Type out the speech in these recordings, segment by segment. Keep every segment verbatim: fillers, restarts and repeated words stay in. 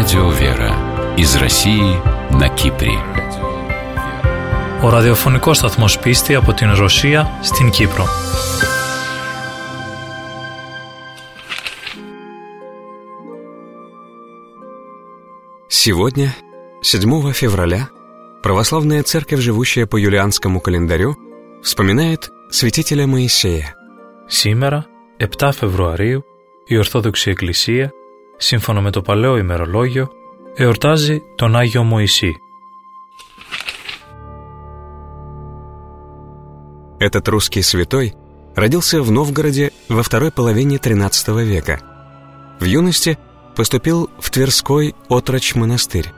Радио Вера из России на Κύπρη. Ο ραδιοφωνικός σταθμός Πίστη από την Ρωσία στην Κύπρο. Сегодня, седьмого февраля, православная церковь, живущая по юлианскому календарю, вспоминает святителя Моисея. Σήμερα, επτά Φεβρουαρίου, η Ορθόδοξη Εκκλησία, σύμφωνα με το Παλαιό ημερολόγιο, εορτάζει τον Άγιο Μωυσή. Этот русский святой родился в Новгороде во второй половине тринадцатого века. В юности поступил в Тверской отрочь монастырь.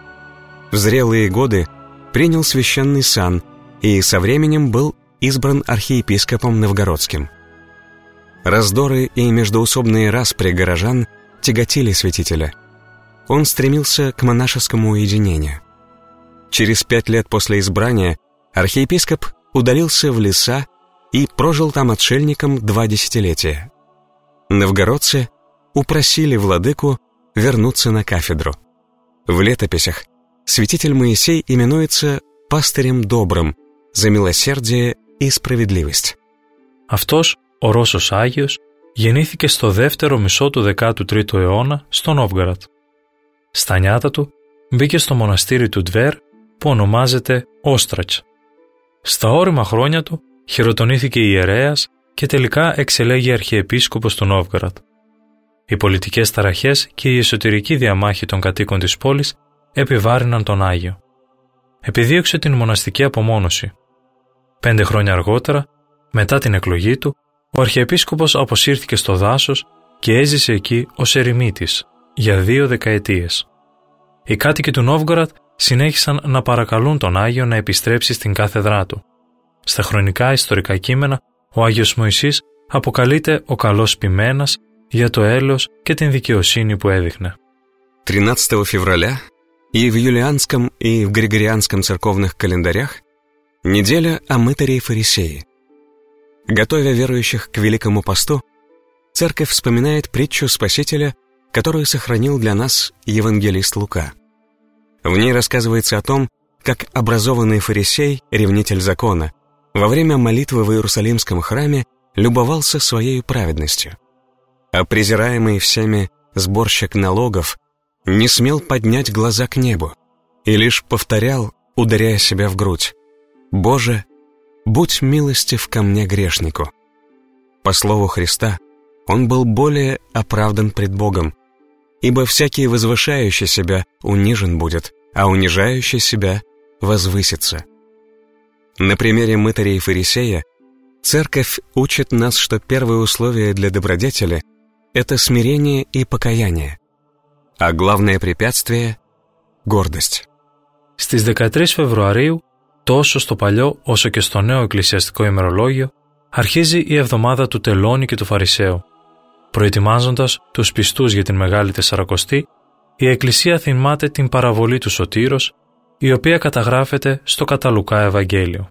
В зрелые годы принял священный сан и со временем был избран архиепископом новгородским. Раздоры и междоусобные распри горожан тяготили святителя. Он стремился к монашескому уединению. Через пять лет после избрания архиепископ удалился в леса и прожил там отшельником два десятилетия. Новгородцы упросили владыку вернуться на кафедру. В летописях святитель Моисей именуется пастырем добрым за милосердие и справедливость. Αυτός, ο Ρώσος Άγιος, γεννήθηκε στο δεύτερο μισό του δέκατου τρίτου αιώνα στο Νόβγκοροντ. Στα νιάτα του μπήκε στο μοναστήρι του Τβέρ που ονομάζεται Όστρατς. Στα όρημα χρόνια του χειροτονήθηκε ιερέας και τελικά εξελέγει αρχιεπίσκοπος του Νόβγκοροντ. Οι πολιτικές ταραχές και η εσωτερική διαμάχη των κατοίκων της πόλης επιβάρυναν τον Άγιο. Επιδίωξε την μοναστική απομόνωση. Πέντε χρόνια αργότερα, μετά την εκλογή του, ο αρχιεπίσκοπος αποσύρθηκε στο δάσος και έζησε εκεί ως ερημίτης για δύο δεκαετίες. Οι κάτοικοι του Νόβγκοροντ συνέχισαν να παρακαλούν τον Άγιο να επιστρέψει στην κάθεδρά του. Στα χρονικά ιστορικά κείμενα, ο Άγιος Μωυσής αποκαλείται ο καλός ποιμένας για το έλεος και την δικαιοσύνη που έδειχνε. тринадцатого февраля и в юлианском, и в григорианском церковных календарях неделя о мытаре и фарисее. Готовя верующих к Великому посту, церковь вспоминает притчу Спасителя, которую сохранил для нас евангелист Лука. В ней рассказывается о том, как образованный фарисей, ревнитель закона, во время молитвы в Иерусалимском храме любовался своей праведностью. А презираемый всеми сборщик налогов не смел поднять глаза к небу и лишь повторял, ударяя себя в грудь: «Боже, будь милостив ко мне, грешнику». По слову Христа, он был более оправдан пред Богом, ибо всякий возвышающий себя унижен будет, а унижающий себя возвысится. На примере мытаря и фарисея церковь учит нас, что первое условие для добродетели — это смирение и покаяние, а главное препятствие — гордость. Στις δεκατρείς Φεβρουαρίου, τόσο στο παλιό όσο και στο νέο εκκλησιαστικό ημερολόγιο, αρχίζει η εβδομάδα του Τελώνη και του Φαρισαίου. Προετοιμάζοντας τους πιστούς για την Μεγάλη Τεσσαρακοστή, η Εκκλησία θυμάται την παραβολή του Σωτήρος, η οποία καταγράφεται στο κατά Λουκά Ευαγγέλιο.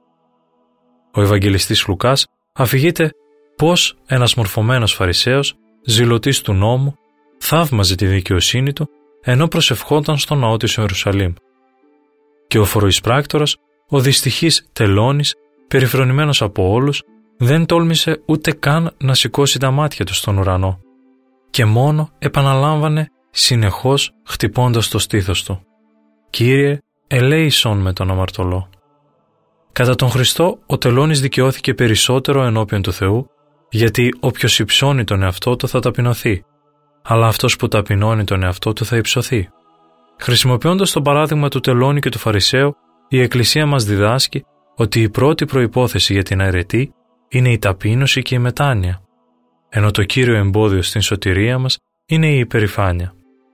Ο Ευαγγελιστής Λουκάς αφηγείται πώς ένας μορφωμένος Φαρισαίος, ζηλωτής του νόμου, θαύμαζε τη δικαιοσύνη του ενώ προσευχόταν στο ναό της Ιερουσαλήμ. Και ο φοροεισπράκτορας, ο δυστυχής Τελώνης, περιφρονημένος από όλους, δεν τόλμησε ούτε καν να σηκώσει τα μάτια του στον ουρανό και μόνο επαναλάμβανε συνεχώς χτυπώντας το στήθος του: «Κύριε, ελέησον με τον αμαρτωλό». Κατά τον Χριστό, ο Τελώνης δικαιώθηκε περισσότερο ενώπιον του Θεού, γιατί όποιος υψώνει τον εαυτό του θα ταπεινωθεί, αλλά αυτός που ταπεινώνει τον εαυτό του θα υψωθεί. Χρησιμοποιώντας το παράδειγμα του Τελώνη και του Φαρισαίου, η Εκκλησία μας διδάσκει ότι η πρώτη προϋπόθεση για την αρετή είναι η ταπείνωση και η μετάνοια, ενώ το κύριο εμπόδιο στην σωτηρία μας είναι η υπερηφάνεια.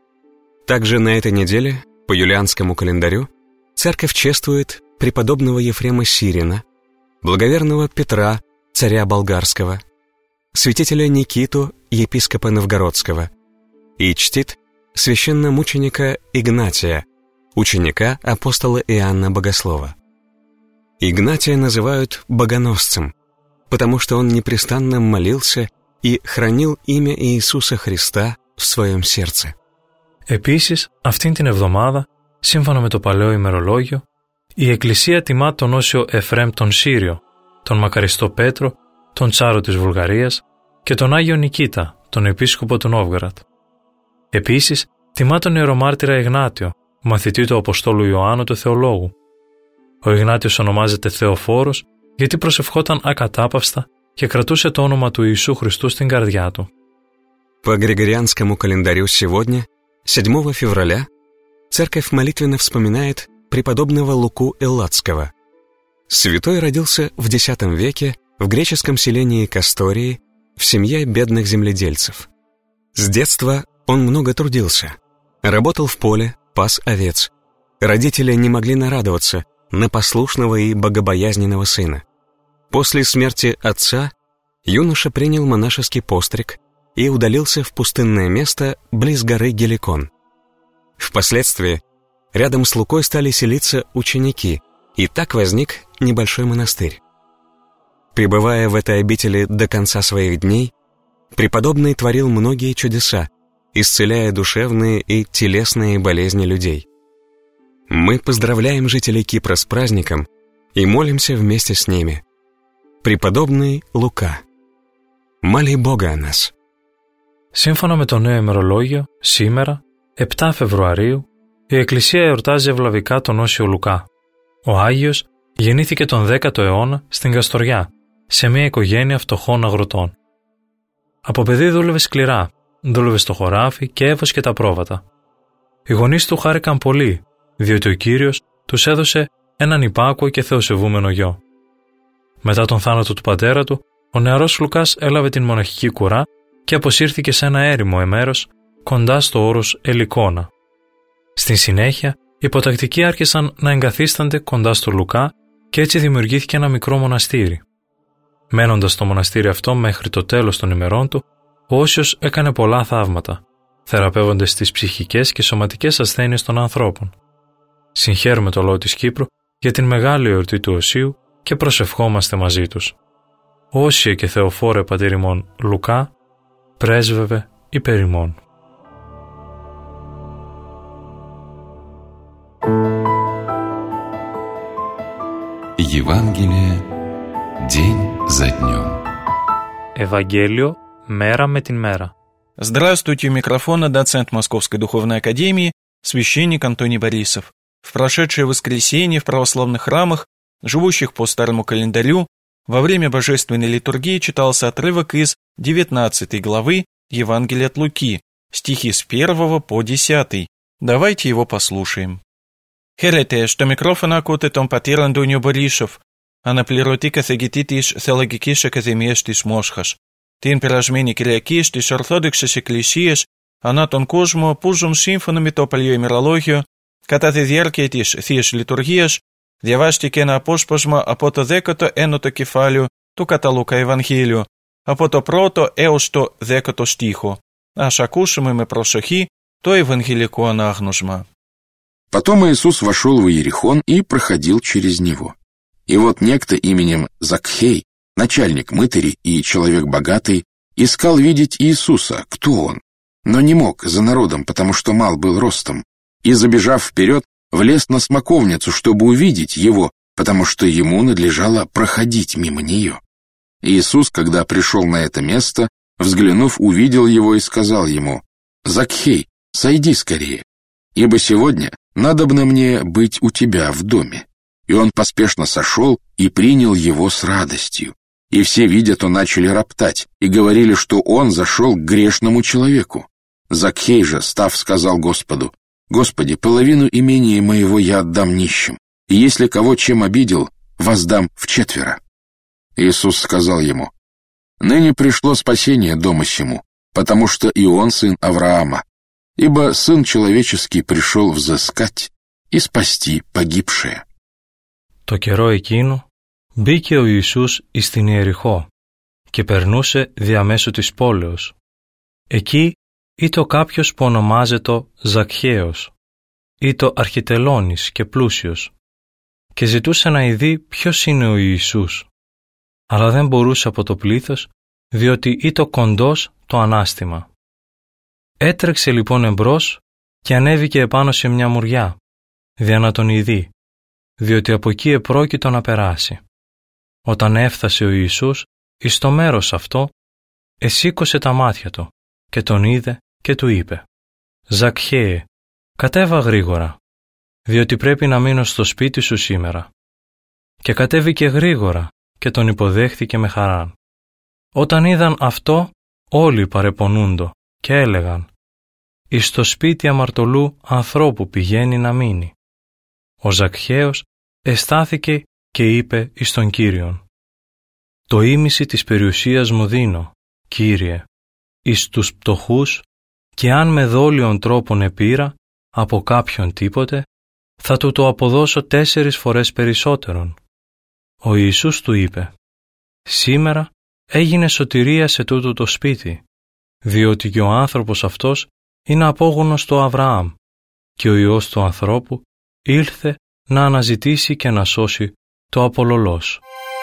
Также на этой неделе, по юлианскому календарю, церковь чествует преподобного Ефрема Сирина, благоверного Петра, царя болгарского, святителя Никиту, епископа новгородского, и чтит священномученика Игнатия, ученика апостола Иоанна Богослова. Игнатия называют богоносцем, потому что он непрестанно молился и хранил имя Иисуса Христа в своем сердце. Επίσης, αυτήν την εβδομάδα, σύμφωνα με το Παλαιό ημερολόγιο, η Εκκλησία τιμά τον Όσιο Εφραίμ τον Σύριο, τον Μακαριστό Πέτρο, τον Τσάρο της Βουλγαρίας και τον Άγιο Νικήτα, τον Επίσκοπο του Νόβγαραντ. Επίσης, τιμά τον Ιερομάρτυρα Ιγνάτιο, μαθητή του Αποστόλου Ιωάννου του Θεολόγου. Ο Ιγνάτιος ονομάζεται Θεοφόρος γιατί προσευχόταν ακατάπαυστα και кратούσε το όνομα του Ιησού Χριστού στην καρδιά του. По григорианскому календарю сегодня, седьмого февраля, церковь молитвенно вспоминает преподобного Луку Элладского. Святой родился в десятом веке в греческом селении Кастории в семье бедных земледельцев. С детства он много трудился, работал в поле, пас овец. Родители не могли нарадоваться на послушного и богобоязненного сына. После смерти отца юноша принял монашеский постриг и удалился в пустынное место близ горы Геликон. Впоследствии рядом с Лукой стали селиться ученики, и так возник небольшой монастырь. Пребывая в этой обители до конца своих дней, преподобный творил многие чудеса, исцеляя душевные и телесные болезни людей. Мы поздравляем жителей Кипра с праздником и молимся вместе с ними. Преподобный Лука, моли Бога о нас. Σύμφωνα με το νέο ημερολόγιο, σήμερα, επτά Φεβρουαρίου, η Εκκλησία εορτάζει ευλαβικά τον Όσιο Λουκά. Ο Άγιος γεννήθηκε τον δέκατο αιώνα στην Καστοριά, σε μια οικογένεια φτωχών αγροτών. Από παιδί δούλευε σκληρά, δούλευε στο χωράφι και έβοσκε τα πρόβατα. Οι γονείς του χάρηκαν πολύ, διότι ο Κύριος τους έδωσε έναν υπάκουο και θεοσεβούμενο γιο. Μετά τον θάνατο του πατέρα του, ο νεαρός Λουκάς έλαβε την μοναχική κουρά και αποσύρθηκε σε ένα έρημο εμέρος κοντά στο όρος Ελικόνα. Στην συνέχεια, οι υποτακτικοί άρχισαν να εγκαθίστανται κοντά στο Λουκά και έτσι δημιουργήθηκε ένα μικρό μοναστήρι. Μένοντας στο μοναστήρι αυτό μέχρι το τέλος των ημερών του, ο Όσιος έκανε πολλά θαύματα, θεραπεύοντας τις ψυχικές και σωματικές ασθένειες των ανθρώπων. Συγχαίρουμε το λαό της Κύπρου για την μεγάλη εορτή του Οσίου και προσευχόμαστε μαζί τους. Όσιε και Θεοφόρε πατήρ ημών Λουκά, πρέσβευε υπέρ ημών. Евангелие день за днем. Ευαγγέλιο μέρα με την μέρα. Здравствуйте, у микрофона доцент Московской Духовной Академии, священник Антоний Борисов. В прошедшее воскресенье в православных храмах, живущих по старому календарю, во время божественной литургии читался отрывок из девятнадцатой главы Евангелия от Луки, стихи с первого по десятый. Давайте его послушаем. Χαίρετε, στο μικρόφωνο ακούτε τον πατήρ Αντώνιο Μπορίσοφ, αναπληρωτή καθηγητή της Θεολογικής Ακαδημίας της Μόσχας. Την περασμένη Κυριακή στις Ορθόδοξες Εκκλησίες ανά τον κόσμο που ζουν σύμφωνα με το Παλαιό ημερολόγιο, κατά τη διάρκεια της Θείας Λειτουργίας, διαβάστηκε ένα απόσπασμα από το δέκατο ένατο κεφάλαιο του κατά Λουκά Ευαγγέλιο, από το πρώτο έως το δέκατο στίχο. Ας ακούσουμε με προσοχή το Ευαγγελικό ανάγνωσμα. Потом Иисус вошел в Иерихон и проходил через него. И вот некто именем Закхей, начальник мытарей и человек богатый, искал видеть Иисуса, кто он, но не мог за народом, потому что мал был ростом, и, забежав вперед, влез на смоковницу, чтобы увидеть его, потому что ему надлежало проходить мимо нее. Иисус, когда пришел на это место, взглянув, увидел его и сказал ему: «Закхей, сойди скорее, ибо сегодня надобно мне быть у тебя в доме». И он поспешно сошел и принял его с радостью. И все, видя то, начали роптать и говорили, что он зашел к грешному человеку. Закхей же, став, сказал Господу: «Господи, половину имения моего я отдам нищим, и если кого чем обидел, воздам вчетверо». Иисус сказал ему: «Ныне пришло спасение дому сему, потому что и он сын Авраама, ибо Сын Человеческий пришел взыскать и спасти погибшее». Το καιρό εκείνο μπήκε ο Ιησούς εις την Ιεριχώ και περνούσε διαμέσου της πόλεως. Εκεί ήτο κάποιος που ονομάζετο Ζακχαίος, ήτο αρχιτελώνης και πλούσιος, και ζητούσε να ειδεί ποιος είναι ο Ιησούς, αλλά δεν μπορούσε από το πλήθος, διότι ήτο κοντός το ανάστημα. Έτρεξε λοιπόν εμπρός και ανέβηκε επάνω σε μια μουριά, δια να τον ειδεί, διότι από εκεί επρόκειτο να περάσει. Όταν έφτασε ο Ιησούς εις το μέρος αυτό, εσήκωσε τα μάτια του και τον είδε και του είπε «Ζακχαίε, κατέβα γρήγορα, διότι πρέπει να μείνω στο σπίτι σου σήμερα». Και κατέβηκε γρήγορα και τον υποδέχθηκε με χαράν. Όταν είδαν αυτό, όλοι παρεπονούντο και έλεγαν «Εις το σπίτι αμαρτωλού ανθρώπου πηγαίνει να μείνει». Ο Ζακχαίος εστάθηκε και είπε εις τον Κύριον «Το ήμιση της περιουσίας μου δίνω, Κύριε, εις τους πτωχούς, και αν με δόλιον τρόπον επήρα από κάποιον τίποτε, θα του το αποδώσω τέσσερις φορές περισσότερον». Ο Ιησούς του είπε «Σήμερα έγινε σωτηρία σε τούτο το σπίτι, διότι και ο άνθρωπος αυτός είναι απόγονος του Αβραάμ και ο Υιός του ανθρώπου ήλθε να αναζητήσει και να σώσει το απολωλός».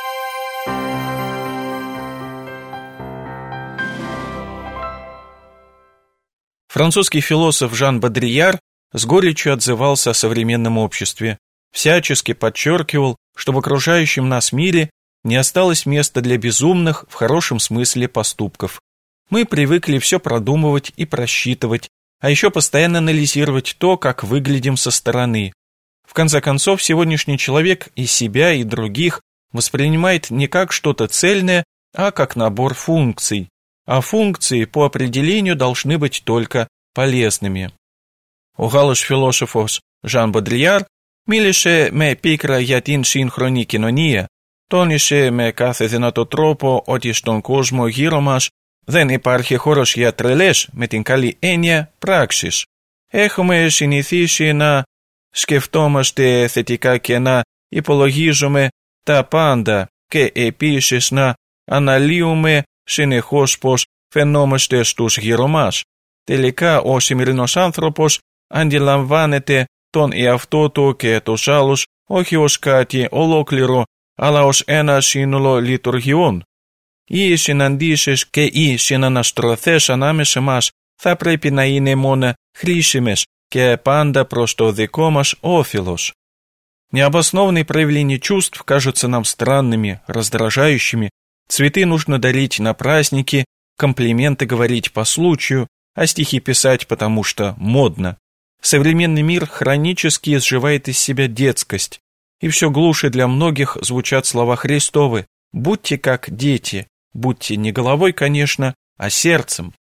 Французский философ Жан Бодрияр с горечью отзывался о современном обществе, всячески подчеркивал, что в окружающем нас мире не осталось места для безумных, в хорошем смысле, поступков. Мы привыкли все продумывать и просчитывать, а еще постоянно анализировать то, как выглядим со стороны. В конце концов, сегодняшний человек и себя, и других воспринимает не как что-то цельное, а как набор функций. А функции по определению должны быть только полезными. Ο Γάλλος φιλόσοφος Ζαν Μποντριάρ μίλησε με πίκρα για την σύγχρονη κοινωνία, τόνισε με κάθε δυνατό τρόπο ότι στον κόσμο γύρω μας δεν υπάρχει χώρος για τρελές με την καλή έννοια πράξεις. Έχουμε συνηθίσει να σκεφτόμαστε θετικά και να υπολογίζουμε τα πάντα και επίσης να αναλύουμε συνεχώς πως φαινόμαστε στους γύρω μας. Τελικά ο σημερινός άνθρωπος αντιλαμβάνεται τον εαυτό του και τους άλλους όχι ως κάτι ολόκληρο, αλλά ως ένα σύνολο λειτουργιών. Οι συναντήσεις και οι συναναστρωθές ανάμεσα μας θα πρέπει να είναι μόνο χρήσιμες και πάντα προς το δικό μας όφελος. Необоснованные проявления чувств кажутся нам странными, раздражающими. Цветы нужно дарить на праздники, комплименты говорить по случаю, а стихи писать, потому что модно. Современный мир хронически изживает из себя детскость, и все глуше для многих звучат слова Христовы: «Будьте как дети, будьте не головой, конечно, а сердцем».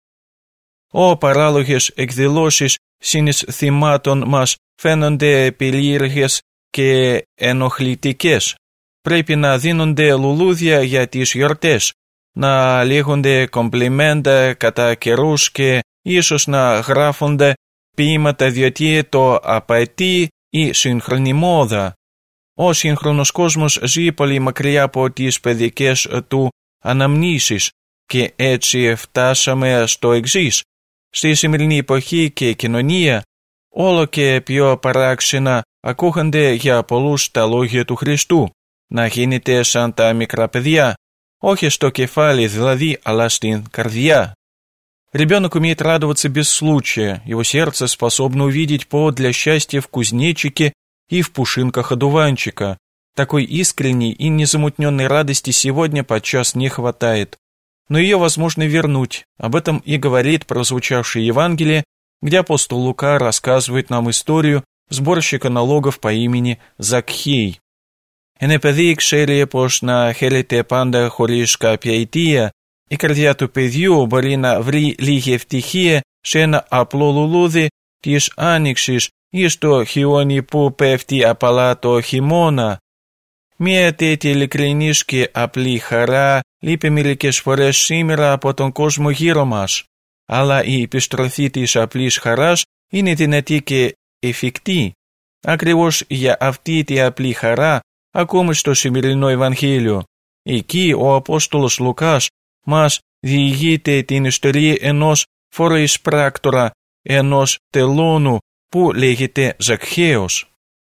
«О παράλογες εκδηλώσεις συναισθημάτων μας φαίνονται περίεργες και ενοχλητικές. Πρέπει να δίνονται λουλούδια για τις γιορτές, να λέγονται κομπλιμέντα κατά καιρούς και ίσως να γράφονται ποίηματα διότι το απαιτεί η σύγχρονη μόδα. Ο σύγχρονος κόσμος ζει πολύ μακριά από τις παιδικές του αναμνήσεις και έτσι φτάσαμε στο εξής. Στη σημερινή εποχή και κοινωνία όλο και πιο παράξενα ακούγονται για πολλούς τα λόγια του Χριστού. Να γίνετε σαν τα μικρά παιδιά, όχι στο κεφάλι δηλαδή, αλλά στην καρδιά. Ребенок умеет радоваться без случая, его сердце способно увидеть повод для счастья в кузнечике и в пушинках одуванчика. Такой искренней и незамутненной радости сегодня подчас не хватает. Но ее возможно вернуть, об этом и говорит прозвучавшее Евангелие, где апостол Лука рассказывает нам историю сборщика налогов по имени Закхей. Ένα παιδί ξέρει πως να χαίρεται πάντα χωρίς κάποια αιτία. Η καρδιά του παιδιού μπορεί να βρει λίγη ευτυχία σε ένα απλό λουλούδι της άνοιξης ή στο χιόνι που πέφτει απαλά το χειμώνα. Μια τέτοια ειλικρινής και απλή χαρά λείπει μερικές φορές σήμερα από τον κόσμο γύρω μας. Αλλά η επιστροφή της απλής χαράς είναι δυνατή και εφικτή. Ακριβώς για αυτή τη απλή χαρά ακούμε στο σημερινό Ευαγγέλιο. Εκεί ο Απόστολος Λουκάς μας διηγείται την ιστορία ενός φοροεισπράκτορα, ενός τελώνου που λέγεται Закхеос.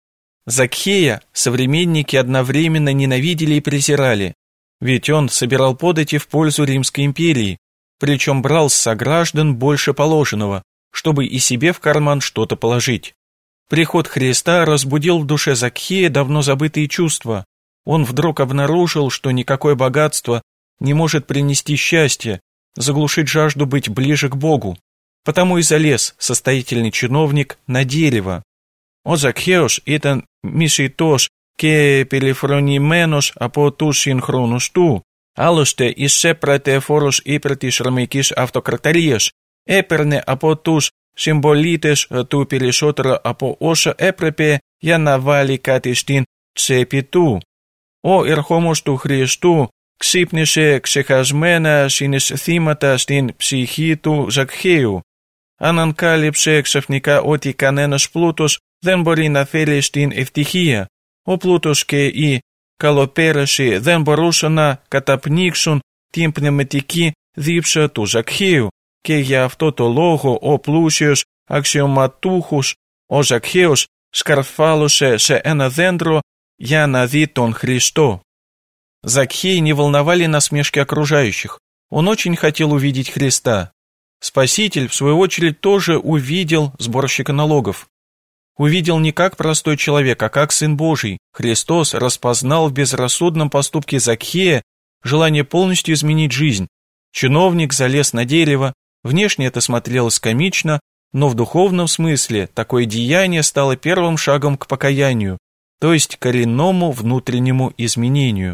Закхея современники одновременно ненавидели и презирали, ведь он собирал подати в пользу Римской империи, причем брал с сограждан больше положенного, чтобы и себе в карман что-то положить. Приход Христа разбудил в душе Закхея давно забытые чувства. Он вдруг обнаружил, что никакое богатство не может принести счастье, заглушить жажду быть ближе к Богу. Потому и залез состоятельный чиновник на дерево. «О Закхеос, ήταν μισητός και περηφρονημένος από τους συγχρόνους του. Άλλωστε εισέπρατε φόρος υπέρ της Ρωμαϊκής Αυτοκρατορίας. Έπαιρνε από τους συμπολίτες του περισσότερο από όσο έπρεπε για να βάλει κάτι στην τσέπη του. Ο ερχόμος του Χριστού ξύπνησε ξεχασμένα συναισθήματα στην ψυχή του Zakχαίου. Ανακάλυψε ξαφνικά ότι κανένας πλούτος δεν μπορεί να φέρει στην ευτυχία. Ο πλούτος και η καλοπέραση δεν μπορούσαν να καταπνίξουν την πνευματική δίψα του Zakχαίου και για αυτό το λόγο ο πλούσιος αξιωματούχος ο Zakχαίος σκαρφάλωσε σε ένα δέντρο για να δει τον Χριστό. Закхей не волновали насмешки окружающих. Он очень хотел увидеть Христа. Спаситель, в свою очередь, тоже увидел сборщика налогов. Увидел не как простой человек, а как Сын Божий. Христос распознал в безрассудном поступке Закхея желание полностью изменить жизнь. Чиновник залез на дерево, внешне это смотрелось комично, но в духовном смысле такое деяние стало первым шагом к покаянию, то есть коренному внутреннему изменению.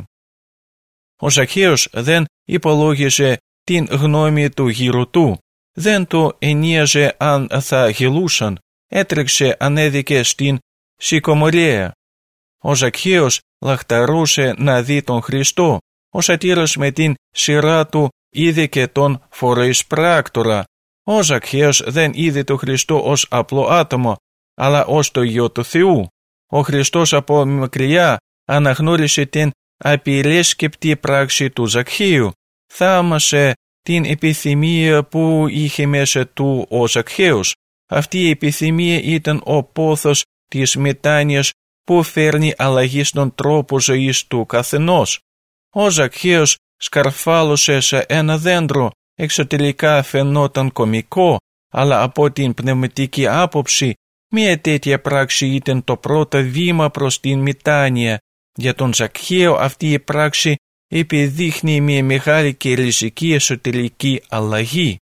Ο Ζακχαίος δεν υπολόγιζε την γνώμη του γύρω του, δεν το ενίαζε αν θα γελούσαν, έτρεξε ανέβηκε στην σικομορία. Ο Ζακχαίος λαχταρούσε να δει τον Χριστό, ο σατήρας με την σειρά του είδε και τον φοροεισπράκτορα. Ο Ζακχαίος δεν είδε τον Χριστό ως απλό άτομο, αλλά ως το Υιό του Θεού. Ο Χριστός από μακριά αναγνώρισε την απειρέσκεπτη πράξη του Zakχαίου, θαύμασε την επιθυμία που είχε μέσα του ο Zakχαίος. Αυτή η επιθυμία ήταν ο πόθος της μετάνοιας που φέρνει αλλαγή στον τρόπο ζωής του καθενός. Ο Zakχαίος σκαρφάλωσε σε ένα δέντρο, εξωτερικά φαινόταν κωμικό, αλλά από την πνευματική άποψη μια τέτοια πράξη ήταν το πρώτο βήμα προς την μετάνοια. Για τον Zakχαίο αυτή η πράξη επιδείχνει μια μεγάλη και ριζική εσωτερική αλλαγή.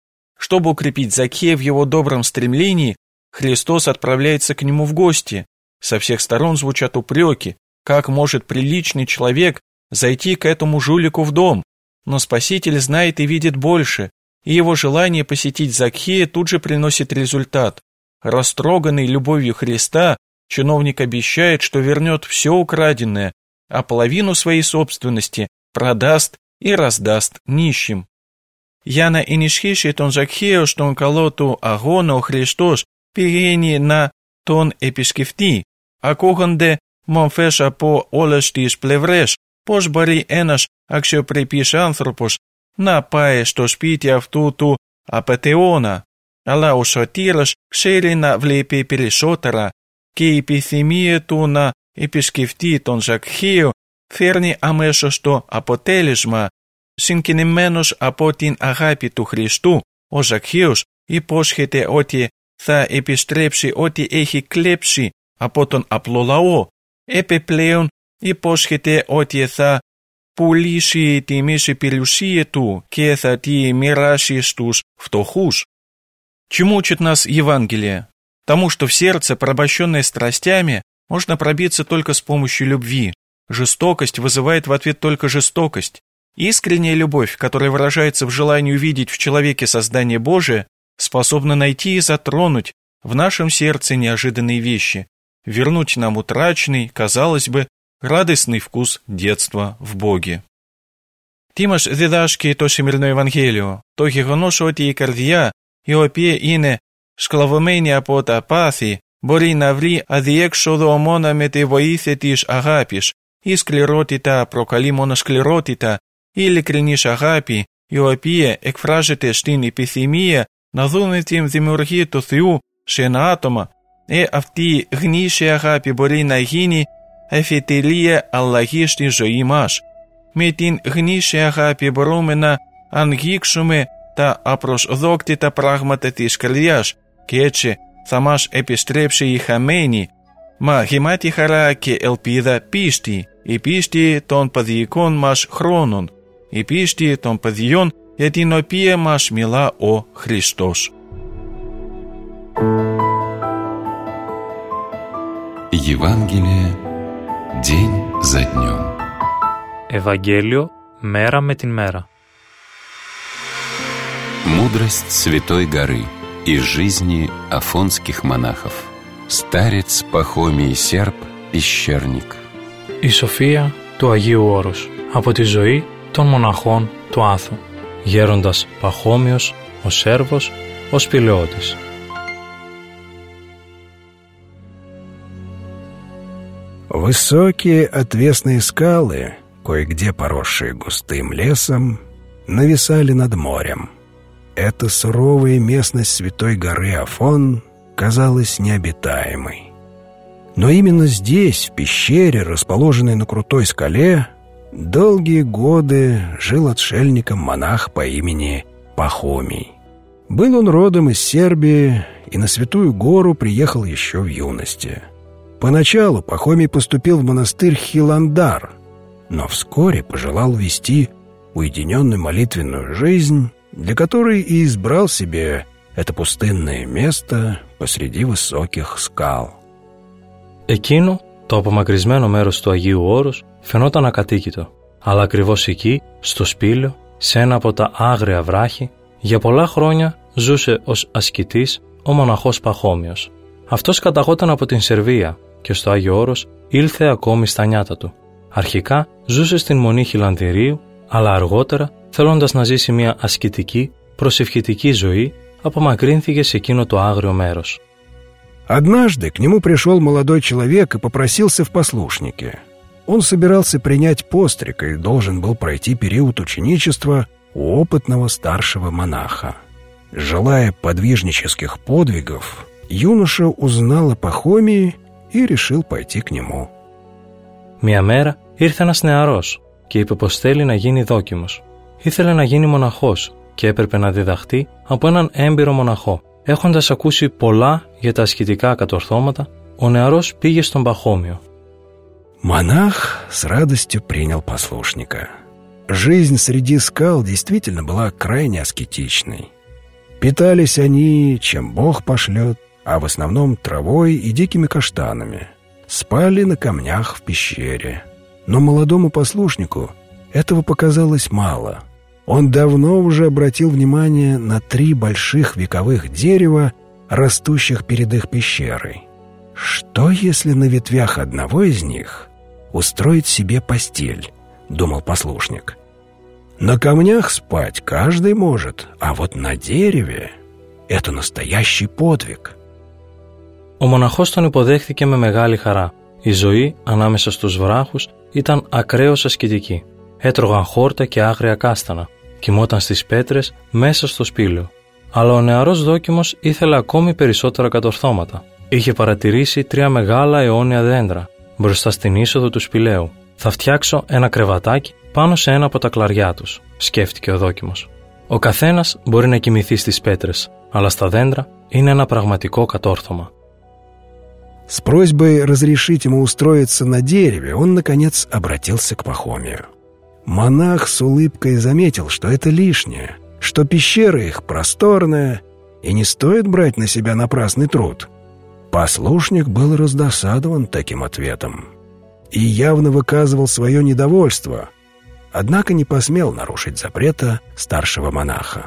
Чтобы укрепить Закхея в его добром стремлении, Христос отправляется к нему в гости. Со всех сторон звучат упреки, как может приличный человек зайти к этому жулику в дом. Но Спаситель знает и видит больше, и его желание посетить Закхея тут же приносит результат. Растроганный любовью Христа, чиновник обещает, что вернет все украденное, а половину своей собственности продаст и раздаст нищим. Για να ενισχύσει τον Ζακχαίο στον καλό του αγώνα ο Χριστός πηγαίνει να τον επισκεφτεί. Ακούγονται μομφές από όλες τις πλευρές. Πώς μπορεί ένας αξιοπρεπής άνθρωπος να πάει στο σπίτι αυτού του απατεώνα. Αλλά ο σωτήρας ξέρει να βλέπει περισσότερα και η επιθυμία του να επισκεφτεί τον Ζακχαίο φέρνει αμέσως το αποτέλεσμα. Συγκινημένος από την αγάπη του Χριστού, ο Ζακχαίος υπόσχεται ότι θα επιστρέψει ό,τι έχει κλέψει από τον απλό λαό. Επιπλέον υπόσχεται ότι θα πουλήσει τη μισή περιουσία του και θα τη μοιράσει στους φτωχούς. Чему учит нас Евангелие? Тому, что в сердце, порабощенное страстями, можно пробиться только с помощью любви. Жестокость вызывает в ответ только жестокость. Искренняя любовь, которая выражается в желании увидеть в человеке создание Божие, способна найти и затронуть в нашем сердце неожиданные вещи, вернуть нам утраченный, казалось бы, радостный вкус детства в Боге. Τι μας διδάσκει το σημερινό Ευαγγέλιο? Το γεγονός ότι η καρδιά, η οποία είναι σκλαβωμένη από τα πάθη, μπορεί να βρει αδιέξοδο μόνο με τη βοήθεια της αγάπης. Η σκληρότητα προκαλεί μόνο σκληρότητα. Η ειλικρινής αγάπη, η οποία εκφράζεται στην επιθυμία να δούμε την δημιουργία του Θεού σε ένα άτομο, ε, αυτή η γνήσια αγάπη μπορεί να γίνει αφετηρία αλλαγής στη ζωή μας. Με την γνήσια αγάπη μπορούμε να αγγίξουμε τα απροσδόκτη τα πράγματα της καρδιάς και έτσι θα μας επιστρέψει η χαμένη, μα γεμάτη χαρά και ελπίδα πίστη, η πίστη των παιδικών μας χρόνων, η πίστη των παιδιών για την οποία μας μιλά ο Χριστός. Евангелие день за днем. Ευαγγέλιο μέρα με την μέρα. Мудрость Святой горы из жизни афонских монахов. Старец Пахомий Серб, пещерник. Η σοφία του Αγίου Όρους από τη ζωή των μοναχών του Άθου. Γέροντας Παχώμιος, ο Σέρβος, ο Σπηλαιώτης. Высокие отвесные скалы, кое-где поросшие густым лесом, нависали над морем. Эта суровая местность святой горы Афон казалась необитаемой. Но именно здесь, в пещере, расположенной на крутой скале, долгие годы жил отшельником-монах по имени Пахомий. Был он родом из Сербии и на Святую Гору приехал еще в юности. Поначалу Пахомий поступил в монастырь Хиландар, но вскоре пожелал вести уединенную молитвенную жизнь, для которой и избрал себе это пустынное место посреди высоких скал. Εκείνο το απομακρυσμένο μέρος του Αγίου Όρους φαινόταν ακατοίκητο, αλλά ακριβώς εκεί, στο Σπήλαιο, σε ένα από τα άγρια βράχη, για πολλά χρόνια ζούσε ως ασκητής ο μοναχός Παχώμιος. Αυτός καταγόταν από την Σερβία και στο Άγιο Όρος ήλθε ακόμη στα νιάτα του. Αρχικά ζούσε στην Μονή Χιλανδηρίου, αλλά αργότερα, θέλοντας να ζήσει μια ασκητική, προσευχητική ζωή, απομακρύνθηκε σε εκείνο το άγριο μέρος. Однажды к нему пришел молодой человек и попросился в послушники. Он собирался принять постриг и должен был пройти период ученичества у опытного старшего монаха. Желая подвижнических подвигов, юноша узнал о Пахомии и решил пойти к нему. Μια μέρα ήρθε ένας νεαρός και είπε πως θέλει να γίνει δόκιμος. Ήθελε να γίνει μοναχός και έπρεπε να διδαχτεί από έναν έμπειρο μοναχό. Έχοντας ακούσει πολλά για τα ασκητικά κατορθώματα, ο νεαρός πήγε στον Παχώμιο. Монах с радостью принял послушника. Жизнь среди скал действительно была крайне аскетичной. Питались они, чем Бог пошлет, а в основном травой и дикими каштанами. Спали на камнях в пещере. Но молодому послушнику этого показалось мало. Он давно уже обратил внимание на три больших вековых дерева, растущих перед их пещерой. Что, если на ветвях одного из них устроить себе постель, думал послушник. На камнях спать каждый может, а вот на дереве — это настоящий подвиг. Ο μοναχός τον υποδέχθηκε με μεγάλη χαρά. Η ζωή ανάμεσα στους βράχους ήταν ακραίως ασκητική. Έτρωγαν χόρτα και άγρια κάστανα. Κοιμόταν στις πέτρες μέσα στο σπήλαιο. Αλλά ο νεαρός δόκιμος ήθελε ακόμη περισσότερα κατορθώματα. Είχε παρατηρήσει τρία μεγάλα αιώνια δέντρα μπροστά στην είσοδο του σπηλαίου. «Θα φτιάξω ένα κρεβατάκι πάνω σε ένα από τα κλαριά τους», σκέφτηκε ο δόκιμος. «Ο καθένας μπορεί να κοιμηθεί στις πέτρες, αλλά στα δέντρα είναι ένα πραγματικό κατόρθωμα». С просьбой разрешить ему устроиться на дереве, он, наконец, обратился к Пахомию. Монах с улыбкой заметил, что это лишнее, что пещера их просторная, и не стоит брать на себя напрасный труд. Послушник был раздосадован таким ответом и явно выказывал свое недовольство, однако не посмел нарушить запрета старшего монаха.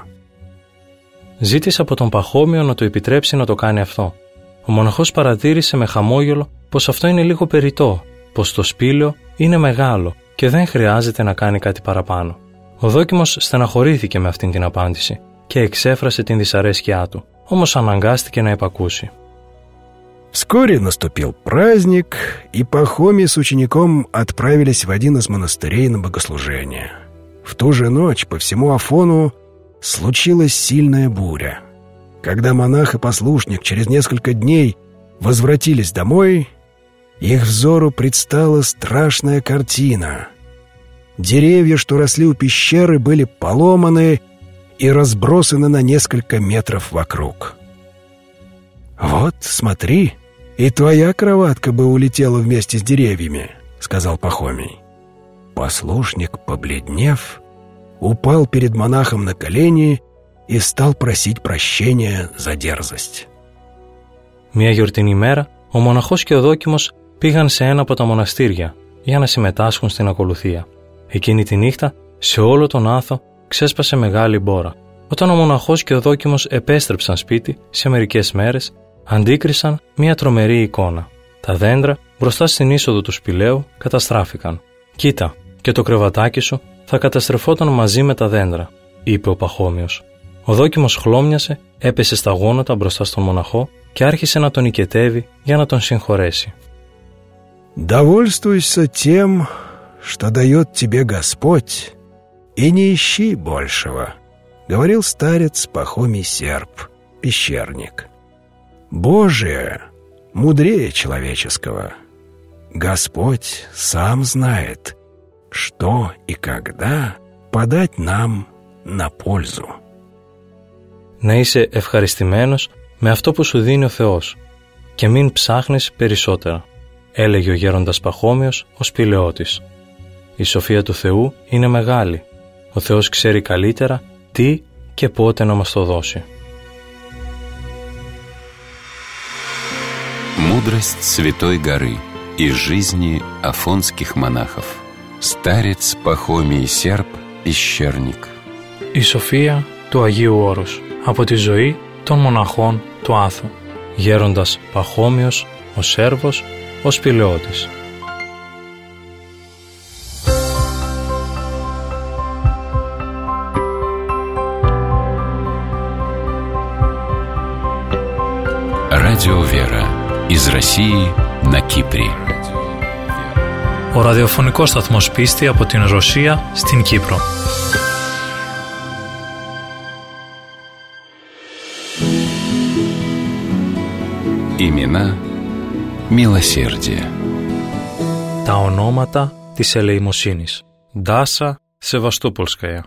Ζήτησε από τον Παχώμιο να του επιτρέψει να το κάνει αυτό. Ο μοναχός παρατήρησε με χαμόγελο πως αυτό είναι λίγο περιττό, πως το σπήλαιο είναι μεγάλο και δεν χρειάζεται να κάνει κάτι παραπάνω. Ο δόκιμος στεναχωρήθηκε με αυτήν την απάντηση και εξέφρασε την δυσαρέσκειά του, όμως αναγκάστηκε να υπακούσει. Вскоре наступил праздник, и Пахомий с учеником отправились в один из монастырей на богослужение. В ту же ночь по всему Афону случилась сильная буря. Когда монах и послушник через несколько дней возвратились домой, их взору предстала страшная картина. Деревья, что росли у пещеры, были поломаны, и разбросаны на несколько метров вокруг. «Вот, смотри, и твоя кроватка бы улетела вместе с деревьями», — сказал Пахомий. Послушник, побледнев, упал перед монахом на колени и стал просить πρощения за дерзость. Μια γιορτινή μέρα, ο μοναχός και ο δόκιμος πήγαν σε ένα από τα μοναστήρια για να συμμετάσχουν στην ακολουθία. Εκείνη τη νύχτα, σε όλο τον Άθο, ξέσπασε μεγάλη μπόρα. Όταν ο μοναχός και ο δόκιμος επέστρεψαν σπίτι, σε μερικές μέρες, αντίκρισαν μια τρομερή εικόνα. Τα δέντρα μπροστά στην είσοδο του σπηλαίου καταστράφηκαν. «Κοίτα, και το κρεβατάκι σου θα καταστρεφόταν μαζί με τα δέντρα», είπε ο Παχώμιος. Ο δόκιμος χλώμιασε, έπεσε στα γόνατα μπροστά στον μοναχό και άρχισε να τον οικετεύει για να τον συγχωρέσει. «Довольствуйся тем, что дает тебе Господь, и не ищи большего», — говорил старец Пахомий Серб, пещерник. «Божие мудрее человеческого. Господь сам знает, что и когда подать нам на пользу». Να είσαι ευχαριστημένος με αυτό που σου δίνει ο Θεός και μην ψάχνεις περισσότερα, έλεγε ο γέροντας Παχώμιος, ο σπηλαιώτης. Η σοφία του Θεού είναι μεγάλη. Ο Θεός ξέρει καλύτερα τι και πότε να μας το δώσει. Мудрость Святой горы из жизни афонских монахов. Старец Пахомий Серб, пещерник. Η σοφία του Αγίου Όρους από τη ζωή των μοναχών του Άθου. Γέροντας Παχώμιος, ο Σέρβος, ο σπηλαιώτης. Радио Вера из России на Кипре. Ο ραδιοφωνικός σταθμός Πίστη από την Ρωσία στην Κύπρο. Имена милосердия. Τα ονόματα της ελεημοσύνης. Ντάσα Севастопольская.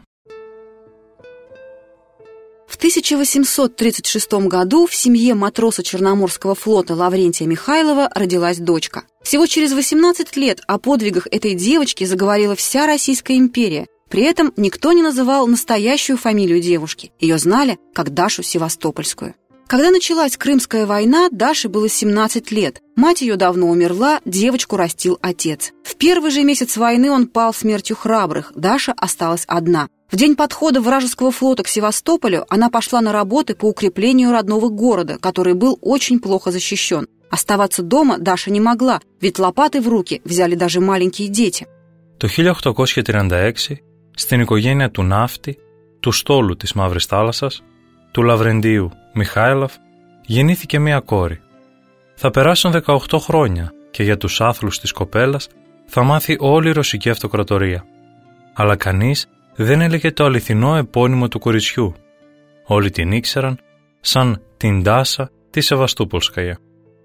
В тысяча восемьсот тридцать шестом году в семье матроса Черноморского флота Лаврентия Михайлова родилась дочка. Всего через восемнадцать лет о подвигах этой девочки заговорила вся Российская империя. При этом никто не называл настоящую фамилию девушки. Ее знали как Дашу Севастопольскую. Когда началась Крымская война, Даше было семнадцать лет. Мать ее давно умерла, девочку растил отец. В первый же месяц войны он пал смертью храбрых, Даша осталась одна. В день подхода вражеского флота к Севастополю она пошла на работы по укреплению родного города, который был очень плохо защищен. Оставаться дома Даша не могла, ведь лопаты в руки взяли даже маленькие дети. Το χίλια οκτακόσια τριάντα έξι, στην οικογένεια του ναύτη, του στόλου της Μαύρης Θάλασσας, του Λαβρεντίου Μιχάηλοφ, γεννήθηκε μία κόρη. Θα περάσουν δεκαοκτώ χρόνια και για τους άθλους της κοπέλας θα μάθει όλη η Ρωσική Αυτοκρατορία. Αλλά κανείς δεν έλεγε το αληθινό επώνυμο του κοριτσιού. Όλοι την ήξεραν σαν την Ντάσα τη Σεβαστούπολσκαια.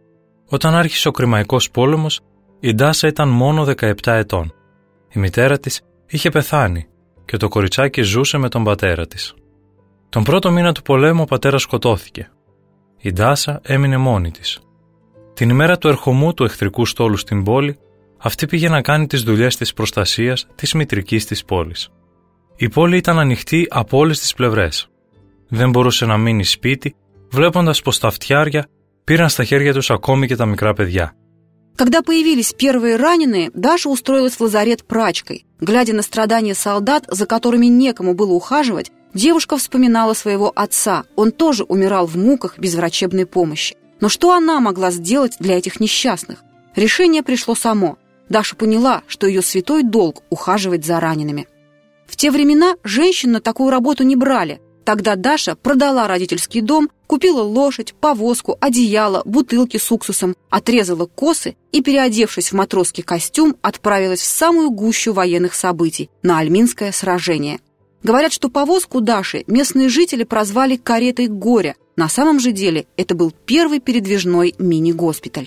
Όταν άρχισε ο Κρημαϊκός πόλεμος, η Ντάσα ήταν μόνο δεκαεπτά ετών. Η μητέρα της είχε πεθάνει και το κοριτσάκι ζούσε με τον πατέρα της. Τον πρώτο μήνα του πολέμου ο πατέρας σκοτώθηκε. Η Ντάσα έμεινε μόνη της. Την ημέρα του ερχομού του εχθρικού στόλου στην πόλη, αυτή πήγε να κάνει τις δουλειές της προστασίας της μητρικής της πόλης. Η πόλη ήταν ανοιχτή από όλες τις πλευρές. Δεν μπορούσε να μείνει σπίτι, βλέποντας πως τα φτιάρια πήραν στα χέρια τους ακόμη και τα μικρά παιδιά. Когда появились первые раненые, Даша устроилась в лазарет прачкой. Глядя на страдания солдат, за которыми некому было ухаживать, девушка вспоминала своего отца. Он тоже умирал в муках без врачебной помощи. Но что она могла сделать для этих несчастных? Решение пришло само. Даша поняла, что ее святой долг ухаживать за ранеными. В те времена женщин на такую работу не брали. Тогда Даша продала родительский дом, купила лошадь, повозку, одеяло, бутылки с уксусом, отрезала косы и, переодевшись в матросский костюм, отправилась в самую гущу военных событий, на Альминское сражение. Говорят, что повозку Даши местные жители прозвали «каретой горя». На самом же деле это был первый передвижной мини-госпиталь.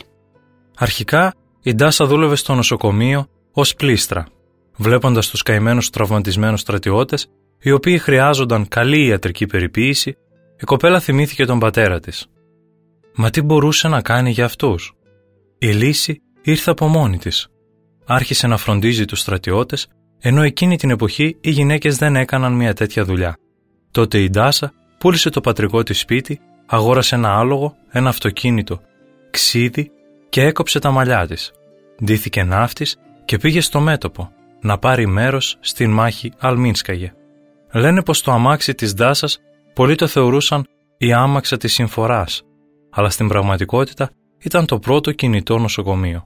Αρχικά, η Ντάσα δούλευε στο νοσοκομείο ως πλήστρα. Βλέποντας τους καημένους τραυματισμένους στρατιώτες, οι οποίοι χρειάζονταν καλή ιατρική περιποίηση, η κοπέλα θυμήθηκε τον πατέρα της. Μα τι μπορούσε να κάνει για αυτούς? Η λύση ήρθε από μόνη της. Άρχισε να φροντίζει τους στρατιώτες, ενώ εκείνη την εποχή οι γυναίκες δεν έκαναν μια τέτοια δουλειά. Τότε η Ντάσα πούλησε το πατρικό της σπίτι, αγόρασε ένα άλογο, ένα αυτοκίνητο, ξύδι και έκοψε τα μαλλιά της. Ντύθηκε ναύτης και πήγε στο μέτωπο να πάρει μέρος στην μάχη Αλμίνσκαγε. Λένε πως το αμάξι της Ντάσας πολλοί το θεωρούσαν η άμαξα της συμφοράς, αλλά στην πραγματικότητα ήταν το πρώτο κινητό νοσοκομείο.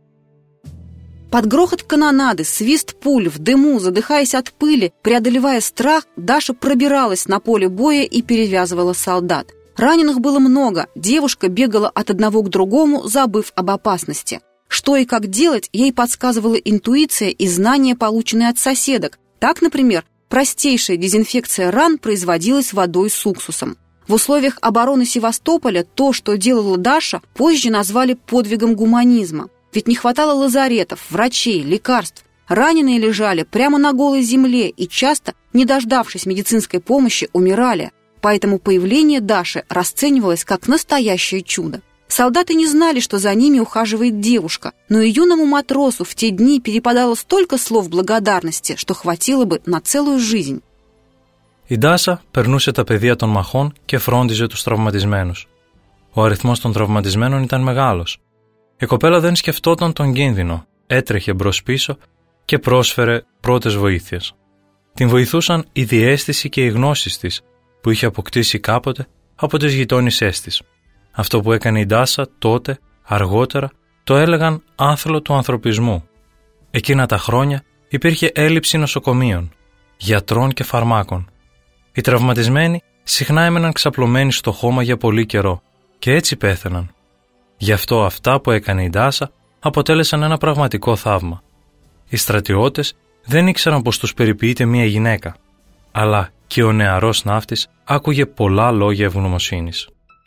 Под грохот канонады, свист пуль, в дыму, задыхаясь от пыли, преодолевая страх, Даша пробиралась на поле боя и перевязывала солдат. Раненых было много, девушка бегала от одного к другому, забыв об опасности. Что и как делать, ей подсказывала интуиция и знания, полученные от соседок. Так, например, простейшая дезинфекция ран производилась водой с уксусом. В условиях обороны Севастополя то, что делала Даша, позже назвали подвигом гуманизма. Ведь не хватало лазаретов, врачей, лекарств. Раненые лежали прямо на голой земле и часто, не дождавшись медицинской помощи, умирали. Поэтому появление Даши расценивалось как настоящее чудо. Солдаты не знали, что за ними ухаживает девушка, но и юному матросу в те дни перепадало столько слов благодарности, что хватило бы на целую жизнь. Η Ντάσα περνούσε τα πεδία των μαχών και φρόντιζε τους τραυματισμένους. Ο αριθμός των τραυματισμένων ήταν μεγάλος. Η κοπέλα δεν σκεφτόταν τον κίνδυνο, έτρεχε μπρος-πίσω και πρόσφερε πρώτες βοήθειες. Την βοηθούσαν η διαίσθηση και οι γνώσεις της, που είχε αποκτήσει κάποτε από τις γειτόνισσές της. Αυτό που έκανε η Ντάσα τότε, αργότερα, το έλεγαν άθλο του ανθρωπισμού. Εκείνα τα χρόνια υπήρχε έλλειψη νοσοκομείων, γιατρών και φαρμάκων. Οι τραυματισμένοι συχνά έμεναν ξαπλωμένοι στο χώμα για πολύ καιρό και έτσι πέθαιναν. Γι' αυτό αυτά που έκανε η Ντάσα αποτέλεσαν ένα πραγματικό θαύμα. Οι στρατιώτες δεν ήξεραν πως τους περιποιείται μία γυναίκα, αλλά και ο νεαρός ναύτης άκουγε πολλά λόγια ευγνωμοσύνης.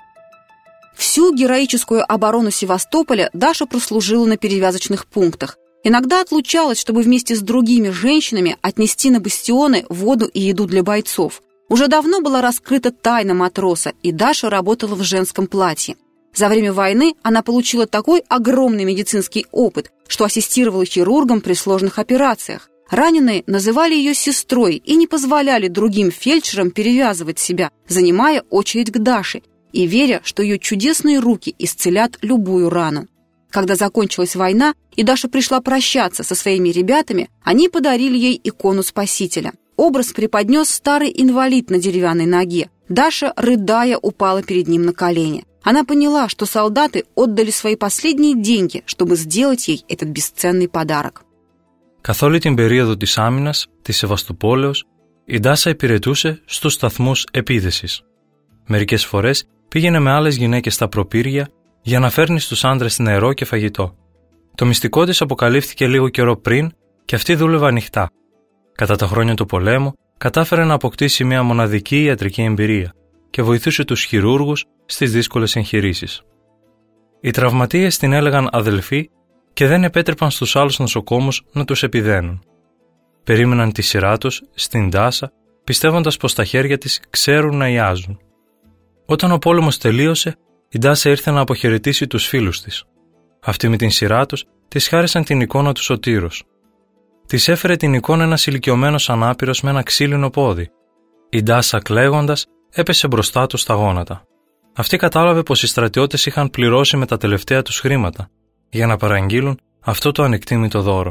Всю героическую оборону Севастополя Даша прослужила на перевязочных пунктах. Иногда отлучалась, чтобы вместе с другими женщинами отнести на бастионы воду и еду для бойцов. Уже давно была раскрыта тайна матроса, и Даша работала в женском платье. За время войны она получила такой огромный медицинский опыт, что ассистировала хирургам при сложных операциях. Раненые называли ее сестрой и не позволяли другим фельдшерам перевязывать себя, занимая очередь к Даше, и веря, что ее чудесные руки исцелят любую рану. Когда закончилась война, и Даша пришла прощаться со своими ребятами, они подарили ей икону Спасителя. Образ преподнес старый инвалид на деревянной ноге. Даша, рыдая, упала перед ним на колени. Она поняла, что солдаты отдали свои последние деньги, чтобы сделать ей этот бесценный подарок. Καθ' όλη την περίοδο της άμυνας της Σεβαστοπόλεως, η Ντάσα υπηρετούσε στους σταθμούς επίδεσης. Μερικές φορές πήγαινε με άλλες γυναίκες στα προπήρια για να φέρνει στους άντρες νερό και φαγητό. Το μυστικό της αποκαλύφθηκε λίγο καιρό πριν και αυτή δούλευε ανοιχτά. Κατά τα χρόνια του πολέμου, κατάφερε να αποκτήσει μια μοναδική ιατρική εμπειρία και βοηθούσε τους χειρούργους στις δύσκολες εγχειρήσεις. Οι τραυματίες την έλεγαν αδελφή και δεν επέτρεπαν στους άλλους νοσοκόμους να τους επιδένουν. Περίμεναν τη σειρά τους στην Ντάσα, πιστεύοντας πως τα χέρια της ξέρουν να ιάζουν. Όταν ο πόλεμος τελείωσε, η Ντάσα ήρθε να αποχαιρετήσει τους φίλους της. Αυτοί με την σειρά τους της χάρισαν την εικόνα του σωτήρος. Της έφερε την εικόνα ένας ηλικιωμένος ανάπηρος με ένα ξύλινο πόδι. Η Ντάσα, κλαίγοντας, έπεσε μπροστά του στα γόνατα. Αυτή κατάλαβε πως οι στρατιώτες είχαν πληρώσει με τα τελευταία τους χρήματα για να παραγγείλουν αυτό το ανεκτήμητο δώρο.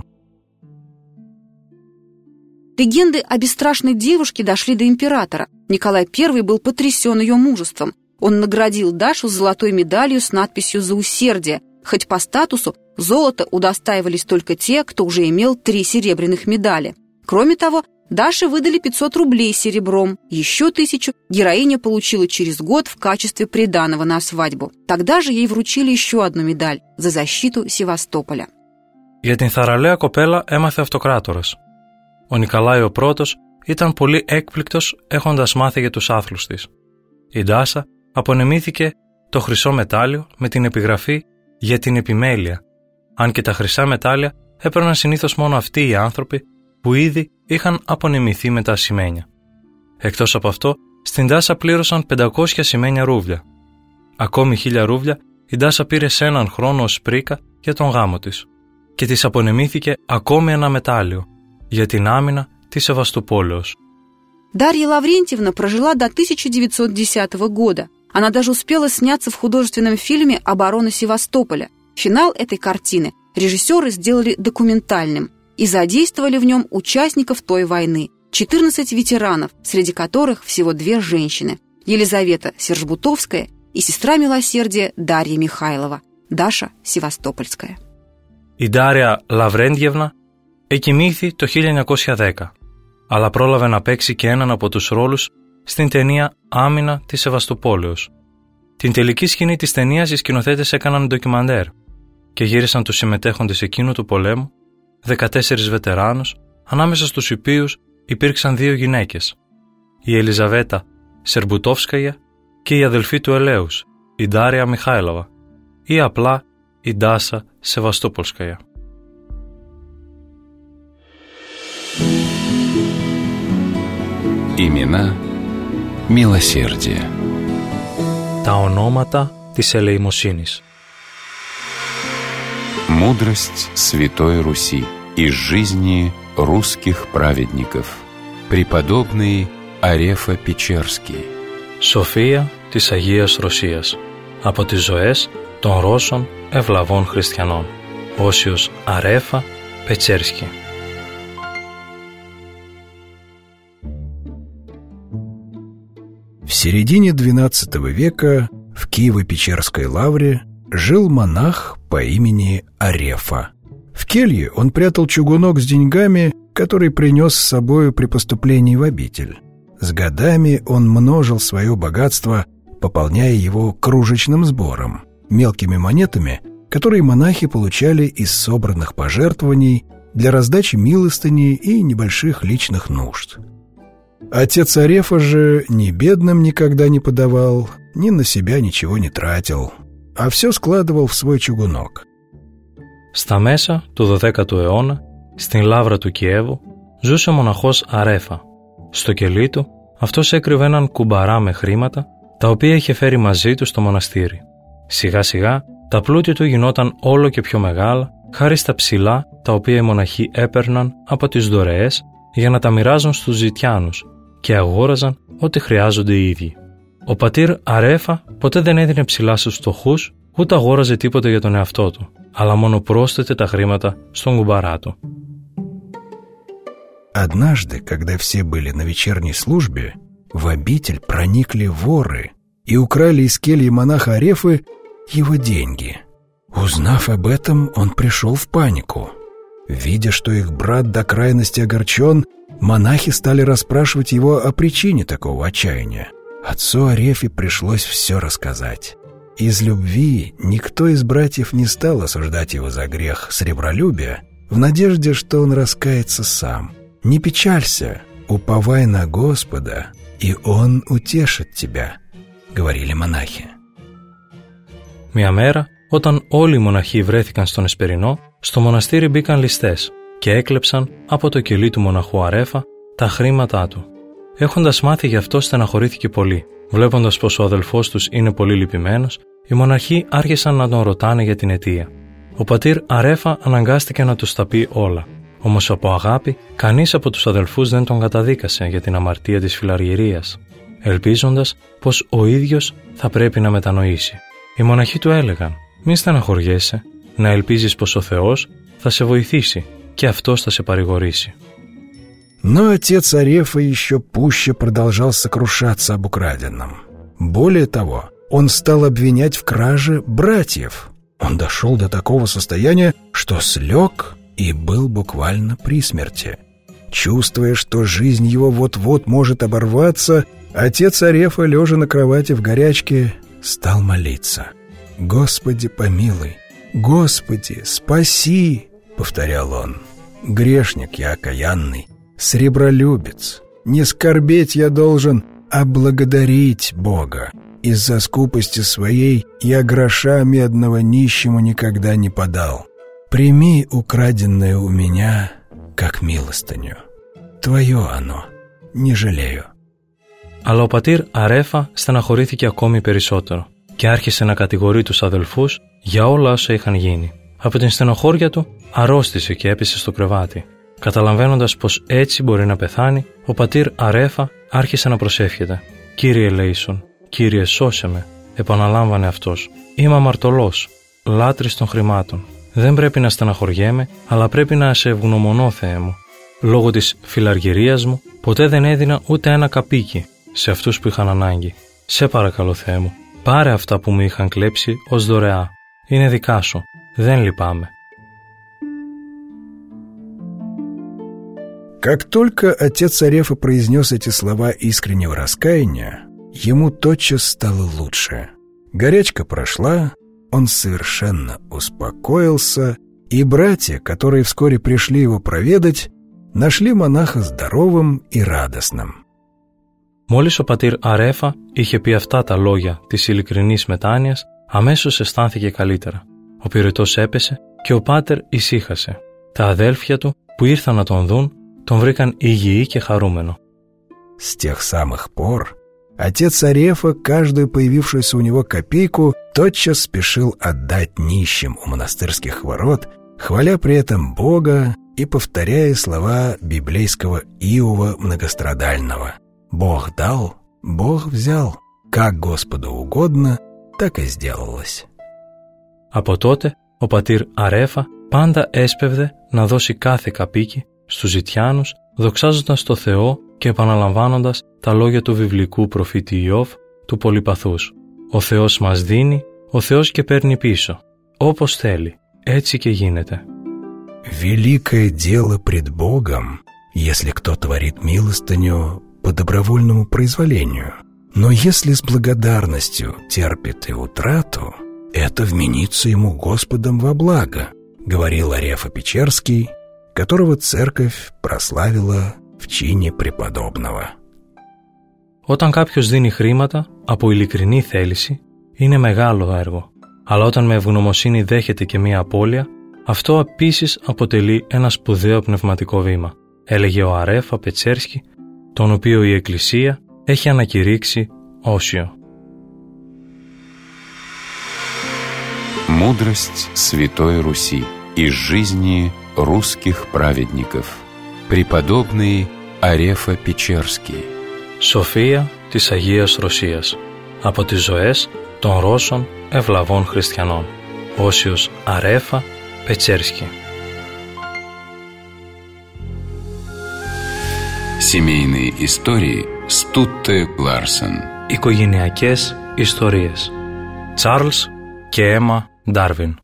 Легенды о бесстрашной девушке дошли до императора. Николай Первый был потрясен ее мужеством. Он наградил Дашу золотой медалью с надписью «За усердие», хоть по статусу золота удостаивались только те, кто уже имел три серебряных медали. Кроме того, Даше выдали пятьсот рублей серебром, еще тысячу героиня получила через год в качестве приданого на свадьбу. Тогда же ей вручили еще одну медаль за защиту Севастополя. Για την θαραλέα κοπέλα έμαθε αυτοκράτορας. Ο Νικολάη ο Πρώτος ήταν πολύ έκπληκτος έχοντας μάθει για τους άθλους της. Η Ντάσα απονεμήθηκε το χρυσό μετάλλιο με την επιγραφή «Για την επιμέλεια», αν και τα χρυσά μετάλλια έπαιρναν συνήθως μόνο αυτοί οι άνθρωποι που ήδη είχαν απονεμηθεί με τα ασημένια. Εκτός από αυτό, στην Ντάσα πλήρωσαν πεντακόσια σημαίνια ρούβλια. Ακόμη χίλια ρούβλια η Ντάσα πήρε σε έναν χρόνο ως πρίκα για τον γάμο της και της απονεμήθηκε ακόμη ένα μετάλλιο για την άμυνα της Σεβαστοπόλεως. Дарья Лаврентьевна прожила до тысяча девятьсот десятого года. Она даже успела сняться в художественном фильме «Оборона Севастополя». Финал этой картины режиссеры сделали документальным и задействовали в нем участников той войны, четырнадцать ветеранов, среди которых всего две женщины – Елизавета Сержбутовская и сестра милосердия Дарья Михайлова, Даша Севастопольская. Η Ντάρια Λαβρέντιεβνα εκοιμήθη το χίλια εννιακόσια δέκα, αλλά πρόλαβε να παίξει και έναν από τους ρόλους στην ταινία «Άμυνα της Σεβαστοπόλεως». Την τελική σκηνή της ταινίας οι σκηνοθέτες έκαναν ντοκιμαντέρ και γύρισαν τους συμμετέχοντες εκείνου του πολέμου, δεκατέσσερις βετεράνους, ανάμεσα στους οποίους υπήρξαν δύο γυναίκες, η Ελιζαβέτα Σερμπουτόφσκαγια και η αδελφή του Ελέους, η Ντάρια Μιχάηλοβα, ή απλά η Ντάσα Σεβαστόπολσκαγια. Имена милосердия. Τα ονόματα της ελεημοσύνης. Мудрость Святой Руси из жизни русских праведников. Преподобный Арефа Печерский. Σοφία της Αγίας Ρωσίας. Από τις ζωές των Ρώσων ευλαβών χριστιανών. Όσιος Αρέφα Πετσέρσκι. В середине двенадцатого века в Киево-Печерской лавре жил монах по имени Арефа. В келье он прятал чугунок с деньгами, который принес с собою при поступлении в обитель. С годами он множил свое богатство, пополняя его кружечным сбором, мелкими монетами, которые монахи получали из собранных пожертвований для раздачи милостыни и небольших личных нужд. Отец Арефа же ни бедным никогда не подавал, ни на себя ничего не тратил, а все складывал в свой чугунок. Στα μέσα του δωδέκατου αιώνα, στην λάβρα του Κιέβου, ζούσε ο μοναχός Αρέφα. Στο κελί του, αυτός έκρυβε έναν κουμπαρά με χρήματα, τα οποία είχε φέρει μαζί του στο μοναστήρι. Σιγά σιγά, τα πλούτη του γινόταν όλο και πιο μεγάλα, χάρη στα ψηλά τα οποία οι μοναχοί έπαιρναν από τις δωρεές για να τα μοιράζουν στους ζητιάνους και αγόραζαν ό,τι χρειάζονται οι ίδιοι. Ο πατήρ Αρέφα ποτέ δεν έδινε ψηλά στους φτωχούς, ούτε αγόραζε τίποτα για τον εαυτό του, αλλά μόνο πρόσθετε τα χρήματα στον κουμπαρά του. Однажды, когда все были на вечерней службе, в обитель проникли воры и украли из кельи монаха Арефы его деньги. Узнав об этом, он пришел в панику. Видя, что их брат до крайности огорчен, монахи стали расспрашивать его о причине такого отчаяния. Отцу Арефе пришлось все рассказать. Из любви никто из братьев не стал осуждать его за грех сребролюбия, в надежде, что он раскается сам. «Не печалься, уповай на Господа, и Он утешит тебя», — говорили монахи. Μια μέρα, όταν όλοι οι μοναχοί βρέθηκαν στον Εσπερινό, στο μοναστήρι μπήκαν ληστές και έκλεψαν από το κελί του μοναχού Αρέφα τα χρήματά του. Έχοντας μάθει γι' αυτό, στεναχωρήθηκε πολύ. Βλέποντας πως ο αδελφός τους είναι πολύ λυπημένος, οι μοναχοί άρχισαν να τον ρωτάνε για την αιτία. Ο πατήρ Αρέφα αναγκάστηκε να τους τα πει όλα. Όμως από αγάπη, κανείς από τους αδελφούς δεν τον καταδίκασε για την αμαρτία της φιλαργυρίας, ελπίζοντας πως ο ίδιος θα πρέπει να μετανοήσει. Οι μοναχοί του έλεγαν: «Μη στεναχωριέσαι, να ελπίζεις πως ο Θεός θα σε βοηθήσει και Αυτός θα σε παρηγορήσει». Но отец Арефа еще пуще продолжал сокрушаться об украденном. Более того, он стал обвинять в краже братьев. Он дошел до такого состояния, что слег и был буквально при смерти. Чувствуя, что жизнь его вот-вот может оборваться, отец Арефа, лежа на кровати в горячке, стал молиться. «Господи, помилуй! Господи, спаси!» — повторял он. «Грешник я окаянный, сребролюбец. Не скорбеть я должен, а благодарить Бога. Из-за скупости своей я гроша медного нищему никогда не подал. Прими украденное у меня, как милостыню. Твое оно, не жалею». Αλλά ο πατήρ Αρέφα στεναχωρήθηκε ακόμη περισσότερο και άρχισε να κατηγορεί τους αδελφούς για όλα όσα είχαν γίνει. Από την στενοχώρια του αρρώστησε και έπεσε στο κρεβάτι. Καταλαβαίνοντας πως έτσι μπορεί να πεθάνει, ο πατήρ Αρέφα άρχισε να προσεύχεται. «Κύριε ελέησον, Κύριε σώσε με», επαναλάμβανε αυτός. «Είμαι αμαρτωλός, λάτρης των χρημάτων. Δεν πρέπει να στεναχωριέμαι, αλλά πρέπει να σε ευγνωμονώ, Θεέ μου. Λόγω της φιλαργυρίας μου, ποτέ δεν έδινα ούτε ένα καπίκι σε αυτούς που είχαν ανάγκη. Σε παρακαλώ, Θεέ μου, πάρε αυτά που μου είχαν κλέψει ως δωρεά. Είναι δικά σου. Δεν λυπάμαι». Как только отец Арефа произнес эти слова искреннего раскаяния, ему тотчас стало лучше. Горячка прошла, он совершенно успокоился, и братья, которые вскоре пришли его проведать, нашли монаха здоровым и радостным. Μόλις ο πατήρ Αρέφα είχε πει αυτά τα λόγια της ειλικρινής μετάνοιας, αμέσως αισθάνθηκε καλύτερα. Ο πυρετός έπεσε και ο πάτερ ησύχασε. Τα αδέλφια του που ήρθαν να τον δουν, τον βρήκαν υγιή και χαρούμενο. С тех самых пор отец Арефа каждую появившуюся у него копейку тотчас спешил отдать нищим у монастырских ворот, хваля при этом Бога и повторяя слова библейского Иова многострадального: «Бог дал, Бог взял, как Господу угодно, так и сделалось». Από τότε, ο πατήρ Αρέφα πάντα έσπευδε να δώσει κάθε καπίκι στους ζητιάνους, δοξάζοντας το Θεό και επαναλαμβάνοντας τα λόγια του βιβλικού προφήτη Ιώβ, του πολυπαθούς. «Ο Θεός μας δίνει, ο Θεός και παίρνει πίσω. Όπως θέλει, έτσι και γίνεται». «Великое дело пред Богом, если кто творит милостыню по добровольному произволению. Но если с благодарностью терпит и утрату, это вменится ему Господом во благо», говорил Арефа Печерский, которого церковь прославила в чине преподобного. Όταν κάποιος δίνει χρήματα από ειλικρινή θέληση, είναι μεγάλο έργο. Αλλά όταν με ευγνωμοσύνη δέχεται και μία απώλεια, αυτό επίσης αποτελεί ένα σπουδαίο πνευματικό βήμα, έλεγε ο Αρέφα Πετσέρσκι, τον οποίο η Εκκλησία έχει ανακηρύξει όσιο. Мудрость Святой Руси из жизни русских праведников. Преподобный Арефа Печерский. Σοφία της Αγίας Ρωσίας. Από τις ζωές των Ρώσων ευλαβών χριστιανών. Όσιος Αρέφα Πετσέρσκι. Семейные истории Стутте Ларсен. Οικογενειακές ιστορίες. Τσάρλς και Έμα Ντάρβιν.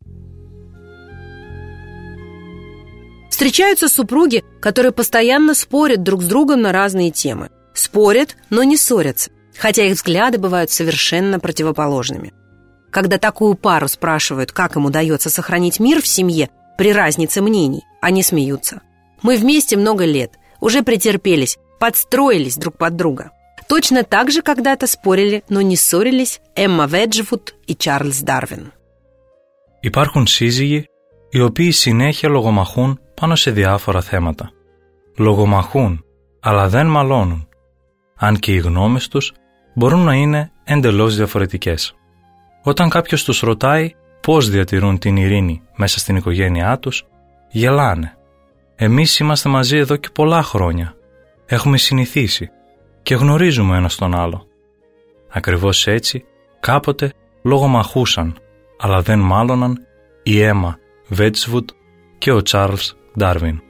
Встречаются супруги, которые постоянно спорят друг с другом на разные темы. Спорят, но не ссорятся, хотя их взгляды бывают совершенно противоположными. Когда такую пару спрашивают, как им удается сохранить мир в семье при разнице мнений, они смеются. «Мы вместе много лет, уже претерпелись, подстроились друг под друга». Точно так же когда-то спорили, но не ссорились Эмма Веджвуд и Чарльз Дарвин. Υπάρχουν σύζυγοι οι οποίοι συνέχεια λογομαχούν πάνω σε διάφορα θέματα. Λογομαχούν, αλλά δεν μαλώνουν, αν και οι γνώμες τους μπορούν να είναι εντελώς διαφορετικές. Όταν κάποιος τους ρωτάει πώς διατηρούν την ειρήνη μέσα στην οικογένειά τους, γελάνε. «Εμείς είμαστε μαζί εδώ και πολλά χρόνια. Έχουμε συνηθίσει και γνωρίζουμε ένας τον άλλο». Ακριβώς έτσι, κάποτε λογομαχούσαν, αλλά δεν μάλωναν η Έμα Βέτσβουντ και ο Τσάρλς Ντάρβιν.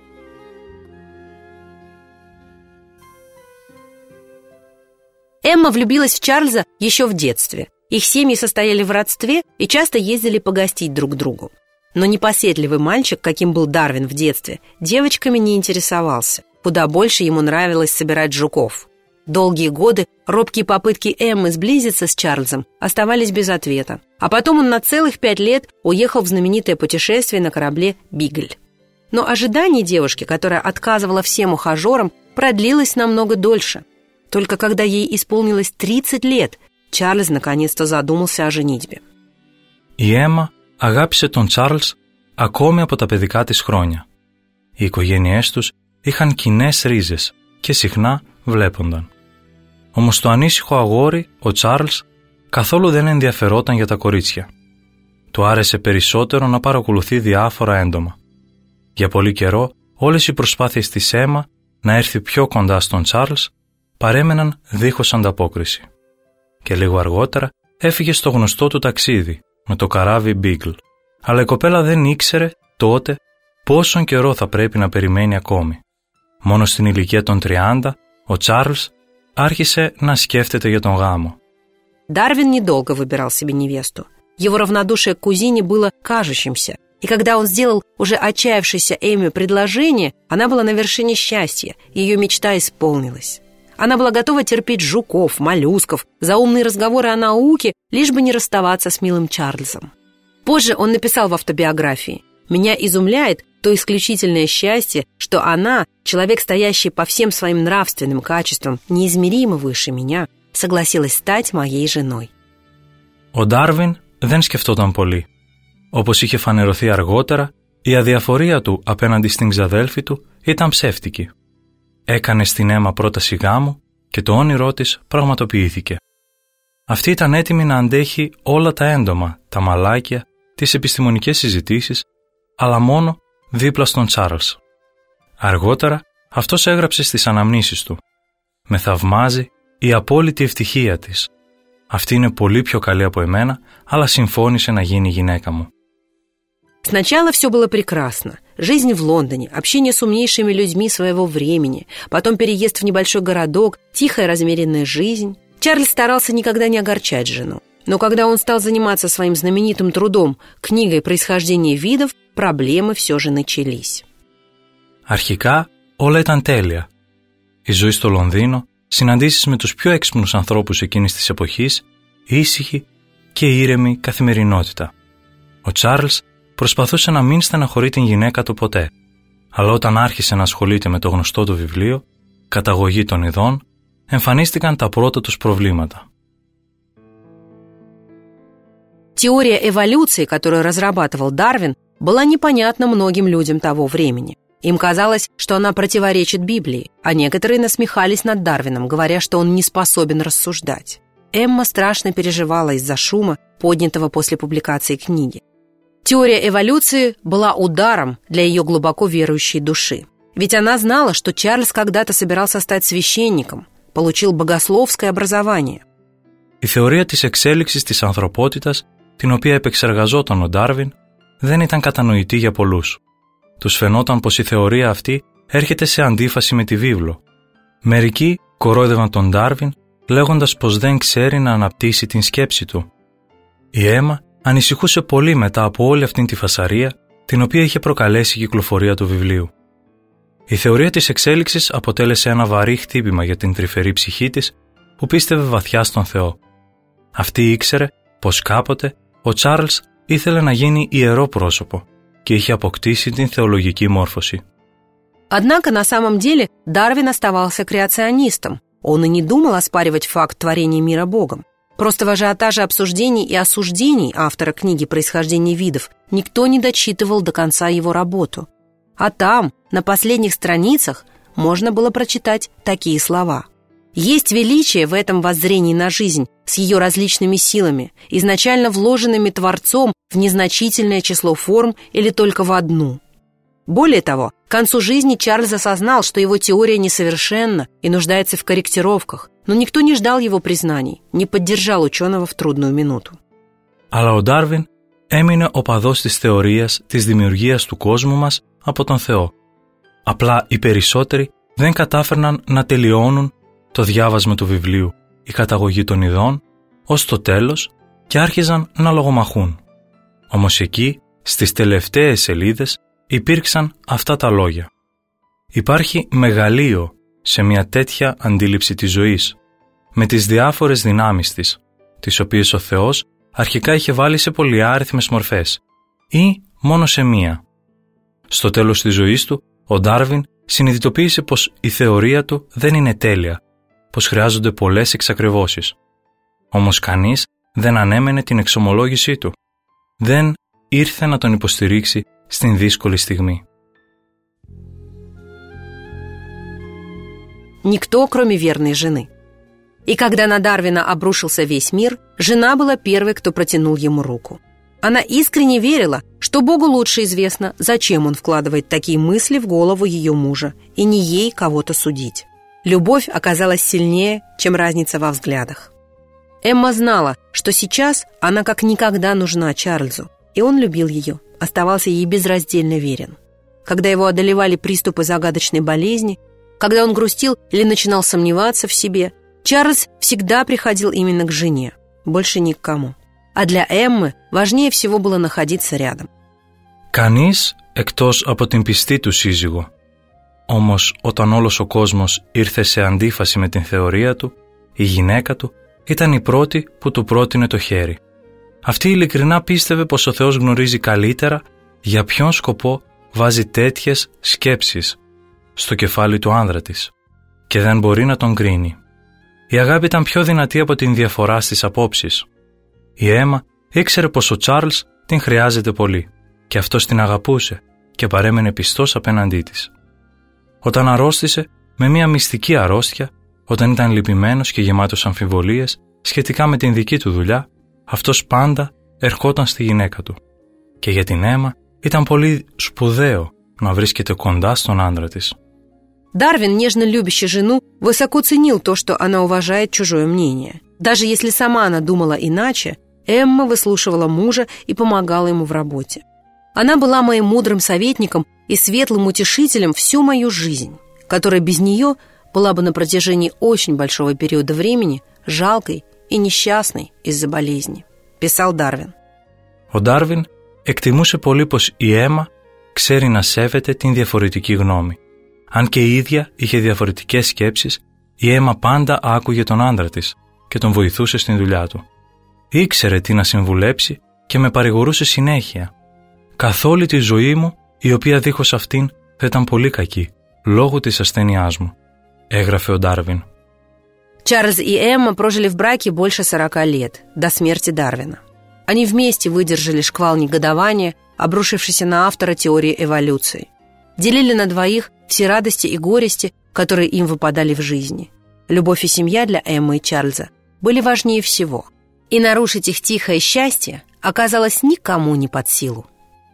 Эмма влюбилась в Чарльза еще в детстве. Их семьи состояли в родстве и часто ездили погостить друг к другу. Но непоседливый мальчик, каким был Дарвин в детстве, девочками не интересовался. Куда больше ему нравилось собирать жуков. Долгие годы робкие попытки Эммы сблизиться с Чарльзом оставались без ответа. А потом он на целых пять лет уехал в знаменитое путешествие на корабле «Бигль». Но ожидание девушки, которая отказывала всем ухажерам, продлилось намного дольше. Только когда ей исполнилось тридцать лет, Чарльз наконец-то задумался о женитьбе. Η Έμα αγάπησε τον Τσάρλς ακόμη από τα παιδικά της χρόνια. Οι οικογένειές τους είχαν κοινές ρίζες και συχνά βλέπονταν. Όμως το ανήσυχο αγόρι, ο Τσάρλς, καθόλου δεν ενδιαφερόταν για τα κορίτσια. Του άρεσε περισσότερο να παρακολουθεί διάφορα έντομα. Για πολύ καιρό, όλες οι προσπάθειες της Έμα να έρθει πιο κοντά στον Τσάρλς παρέμεναν δίχως ανταπόκριση. Και λίγο αργότερα έφυγε στο γνωστό του ταξίδι με το καράβι Μπίγκλ. Αλλά η κοπέλα δεν ήξερε τότε πόσον καιρό θα πρέπει να περιμένει ακόμη. Μόνο στην ηλικία των τριάντα, ο Τσάρλς άρχισε να скέφτεται για τον γάμο. Дарвин недолго выбирал себе невесту. Его равнодушие к кузине было кажущимся, и когда он сделал уже отчаявшейся Эмме предложение, она была на вершине счастья, ее мечта исполнилась. Она была готова терпеть жуков, моллюсков, заумные разговоры о науке, лишь бы не расставаться с милым Чарльзом. Позже он написал в автобиографии: «Меня изумляет то исключительное счастье, что она, человек, стоящий по всем своим нравственным качествам неизмеримо выше меня, согласилась стать моей женой». Ο Ντάρβιν δεν σκεφτόταν πολύ. Όπως είχε φανερωθεί αργότερα, η αδιαφορία του απέναντι στην ξαδέλφη του ήταν ψεύτικη. Έκανε στην Έμα πρόταση γάμου και το όνειρό της πραγματοποιήθηκε. Αυτή ήταν έτοιμη να αντέχει όλα τα έντομα, τα μαλάκια, τις επιστημονικές συζητήσεις, αλλά μόνο δίπλα στον Τσάρλς. Αργότερα, αυτός έγραψε στις αναμνήσεις του: «Με θαυμάζει η απόλυτη ευτυχία της. Αυτή είναι πολύ πιο καλή από εμένα, αλλά συμφώνησε να γίνει η γυναίκα μου». Сначала все было прекрасно. Жизнь в Лондоне, общение с умнейшими людьми своего времени, потом переезд в небольшой городок, тихая размеренная жизнь. Чарльз старался никогда не огорчать жену. Но когда он стал заниматься своим знаменитым трудом «Книгой происхождения видов», проблемы все же начались. Αρχικά όλα ήταν τέλεια. Η ζωή στο Λονδίνο, συναντήσεις με τους πιο έξυπνους ανθρώπους εκείνης της εποχής, ήσυχη και ήρεμη καθημερινότητα. Ο Τσάρλς προσπαθούσε να μην στεναχωρεί την γυναίκα του ποτέ, αλλά όταν άρχισε να ασχολείται με το γνωστό του βιβλίο «Καταγωγή των ειδών», εμφανίστηκαν τα πρώτα τους προβλήματα. Теория эволюции, которую разрабатывал Дарвин, была непонятна многим людям того времени. Им казалось, что она противоречит Библии, а некоторые насмехались над Дарвином, говоря, что он не способен рассуждать. Эмма страшно переживала из-за шума, поднятого после публикации книги. Теория эволюции была ударом для ее глубоко верующей души. Ведь она знала, что Чарльз когда-то собирался стать священником, получил bogoslovское образование. Η θεωρία της εξέλιξης της ανθρωπότητας, την οποία επεξεργαζόταν ο Ντάρβιν, δεν ήταν κατανοητή για πολλούς. Τους φαινόταν πως η θεωρία αυτή έρχεται σε αντίφαση με τη βίβλο. Μερικοί κορόιδευαν τον Ντάρβιν λέγοντας πως δεν ξέρει να αναπτύσσει την σκέψη του. Η Έμα ανησυχούσε πολύ μετά από όλη αυτήν τη φασαρία την οποία είχε προκαλέσει η κυκλοφορία του βιβλίου. Η θεωρία της εξέλιξης αποτέλεσε ένα βαρύ χτύπημα για την τρυφερή ψυχή της που πίστευε βαθιά στον Θεό. Αυτή ήξερε πως κάποτε ο Τσάρλς ήθελε να γίνει ιερό πρόσωπο και είχε αποκτήσει την θεολογική μόρφωση. Однако на самом деле Дарвин оставался креационистом. Он и не думал оспаривать факт творения мира Богом. Просто в ажиотаже обсуждений и осуждений автора книги «Происхождение видов» никто не дочитывал до конца его работу. А там, на последних страницах, можно было прочитать такие слова. Есть величие в этом воззрении на жизнь с ее различными силами, изначально вложенными Творцом в незначительное число форм или только в одну. Более того, к концу жизни Чарльз осознал, что его теория несовершенна и нуждается в корректировках, но никто не ждал его признаний, не поддержал ученого в трудную минуту. Αλλά ο Ντάρβιν έμεινε οπαδός της θεωρίας της δημιουργίας του κόσμου μας από τον Θεό. Απλά οι περισσότεροι δεν κατάφερναν να τελειώνουν το διάβασμα του βιβλίου «Η καταγωγή των ειδών» ως το τέλος και άρχιζαν να λογομαχούν. Όμως εκεί, στις τελευταίες σελίδες, υπήρξαν αυτά τα λόγια. Υπάρχει μεγαλείο σε μια τέτοια αντίληψη της ζωής, με τις διάφορες δυνάμεις της, τις οποίες ο Θεός αρχικά είχε βάλει σε πολυάριθμες μορφές ή μόνο σε μία. Στο τέλος της ζωής του, ο Ντάρβιν συνειδητοποίησε πως η θεωρία του δεν είναι τέλεια, πως χρειάζονται πολλές εξακριβώσεις. Όμως κανείς δεν ανέμενε την εξομολόγησή του. Δεν ήρθε να τον υποστηρίξει στην δύσκολη στιγμή. Никто, кроме верной жены. И когда на Дарвина обрушился весь мир, жена была первой, кто протянул ему руку. Она искренне верила, что Богу лучше известно, зачем он вкладывает такие мысли в голову ее мужа, и не ей кого-то судить. Любовь оказалась сильнее, чем разница во взглядах. Эмма знала, что сейчас она как никогда нужна Чарльзу, и он любил ее, оставался ей безраздельно верен. Когда его одолевали приступы загадочной болезни, когда он грустил или начинал сомневаться в себе, Чарльз всегда приходил именно к жене, больше ни к кому. А для Эммы важнее всего было находиться рядом. Κανείς εκτός από την πιστή του σύζυγο. Όμως όταν όλος ο κόσμος ήρθε σε αντίφαση με την θεωρία του, η γυναίκα του ήταν η πρώτη που του πρότεινε το χέρι. Αυτή ειλικρινά πίστευε πως ο Θεός γνωρίζει καλύτερα για ποιον σκοπό βάζει τέτοιες σκέψεις στο κεφάλι του άνδρα της και δεν μπορεί να τον κρίνει. Η αγάπη ήταν πιο δυνατή από την διαφορά στις απόψεις. Η Έμα ήξερε πως ο Τσάρλς την χρειάζεται πολύ και αυτός την αγαπούσε και παρέμενε πιστός απέναντί της. Όταν αρρώστησε με μια μυστική αρρώστια, όταν ήταν λυπημένος και γεμάτος αμφιβολίες σχετικά με την δική του δουλειά, αυτός πάντα ερχόταν στη γυναίκα του. Και για την Έμα ήταν πολύ σπουδαίο να βρίσκεται κοντά στον άντρα της. Дарвин, нежно любящий жену, высоко ценил то, что она уважает чужое мнение. Даже если сама она думала иначе, Эмма выслушивала мужа и помогала ему в работе. Она была моим мудрым советником и светлым утешителем всю мою жизнь, которая без нее была бы на протяжении очень большого периода времени жалкой и несчастной из-за болезни, писал Дарвин. Ο Ντάρβιν εκτιμούσε πολύ πως η Έμα ξέρει να σέβεται την διαφορετική γνώμη. Αν και η ίδια είχε διαφορετικές σκέψεις, η Έμα πάντα άκουγε τον άντρα της και τον βοηθούσε στην δουλειά του. Ήξερε τι να συμβουλέψει και με παρηγορούσε συνέχεια. Καθ' όλη τη ζωή μου, η οποία δίχως αυτήν θα ήταν πολύ κακή, λόγω της ασθένειάς μου, έγραφε ο Ντάρβιν. Чарльз и Эмма прожили в браке больше сорока лет, до смерти Дарвина. Они вместе выдержали шквал негодования, обрушившийся на автора теории эволюции. Делили на двоих все радости и горести, которые им выпадали в жизни. Любовь и семья для Эммы и Чарльза были важнее всего. И нарушить их тихое счастье оказалось никому не под силу.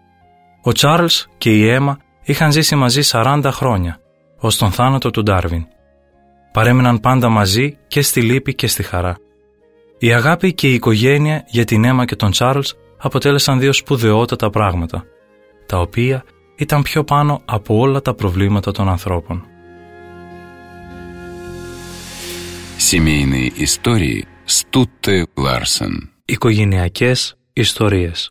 Ο Τσάρλς και η Έμα είχαν ζήσει μαζί σαράντα χρόνια, ως τον θάνατο του Ντάρβιν. Παρέμειναν πάντα μαζί και στη λύπη και στη χαρά. Η αγάπη και η οικογένεια για την Έμα και τον Τσάρλς αποτέλεσαν δύο σπουδαιότατα πράγματα, τα οποία ήταν πιο πάνω από όλα τα προβλήματα των ανθρώπων. Семейные истории с Тутте Ларсен. Οικογενειακές ιστορίες.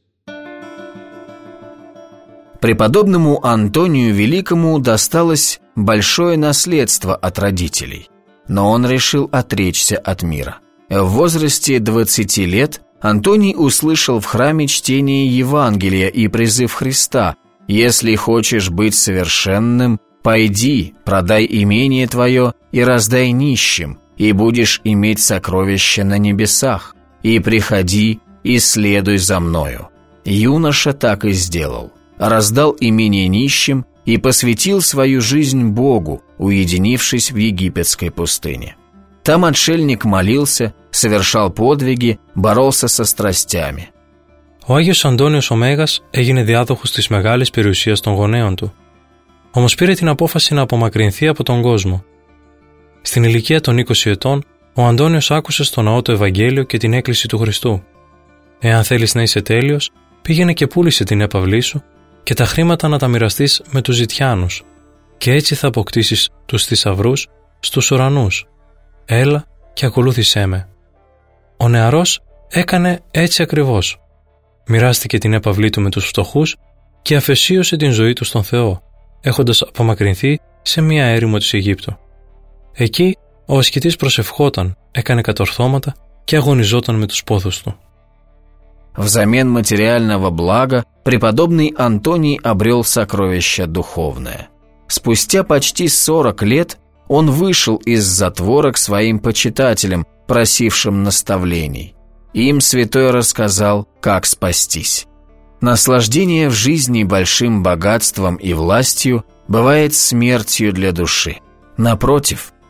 Преподобному Антонию Великому досталось большое наследство от родителей, но он решил отречься от мира. В возрасте двадцати лет Антоний услышал в храме чтение Евангелия и призыв Христа: «Если хочешь быть совершенным, пойди, продай имение твое и раздай нищим, и будешь иметь сокровища на небесах, и приходи, и следуй за мною». Юноша так и сделал. Раздал имение нищим и посвятил свою жизнь Богу, уединившись в египетской пустыне. Там отшельник молился, совершал подвиги, боролся со страстями. Ο Άγιος Αντώνιος ο Μέγας έγινε διάδοχος της μεγάλης περιουσίας των γονέων του. Όμως πήρε την απόφαση να απομακρυνθεί από τον κόσμο. Στην ηλικία των είκοσι ετών, ο Αντώνιος άκουσε στο ναό το Ευαγγέλιο και την έκκληση του Χριστού. «Εάν θέλεις να είσαι τέλειος, πήγαινε και πούλησε την έπαυλή σου και τα χρήματα να τα μοιραστείς με τους ζητιάνους, και έτσι θα αποκτήσεις τους θησαυρούς στους ουρανούς. Έλα και ακολούθησέ με». Ο νεαρός έκανε έτσι ακριβώς. Μοιράστηκε την έπαυλή του με τους φτωχούς και αφαισίωσε την ζωή του στον Θεό, έχοντας απομακρυνθεί σε μία έρημο της Αιγύπτου. Εκεί ο ασκητής προσευχόταν, έκανε κατορθώματα και αγωνιζόταν με τους πόθους του. Взамен материального блага преподобный Антоний обрел сокровище духовное. Спустя почти сорок лет он вышел из затвора к своим почитателям, просившим наставлений. Им святой рассказал, как спастись. Наслаждение в жизни большим богатством и властью бывает смертью для души. Напротив,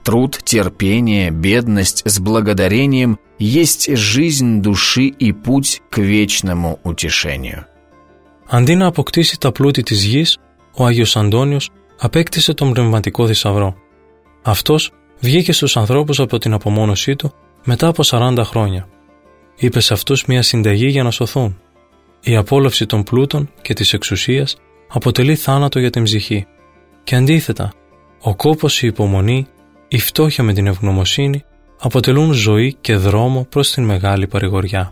Труд, терпение, бедность с благодарением есть жизнь души и путь к вечному утешению. Αντί να αποκτήσει τα πλούτη της γης, ο Άγιος Αντώνιος απέκτησε τον πνευματικό θησαυρό. Αυτός βγήκε στους ανθρώπους από την απομόνωσή του μετά από σαράντα χρόνια. Είπε σε αυτούς μια συνταγή για να σωθούν. Η απόλαυση των πλούτων και της εξουσίας αποτελεί θάνατο για την ψυχή. Και αντίθετα, ο κόπος, η υπομονή, η φτώχεια με την ευγνωμοσύνη αποτελούν ζωή και δρόμο προς την μεγάλη παρηγοριά.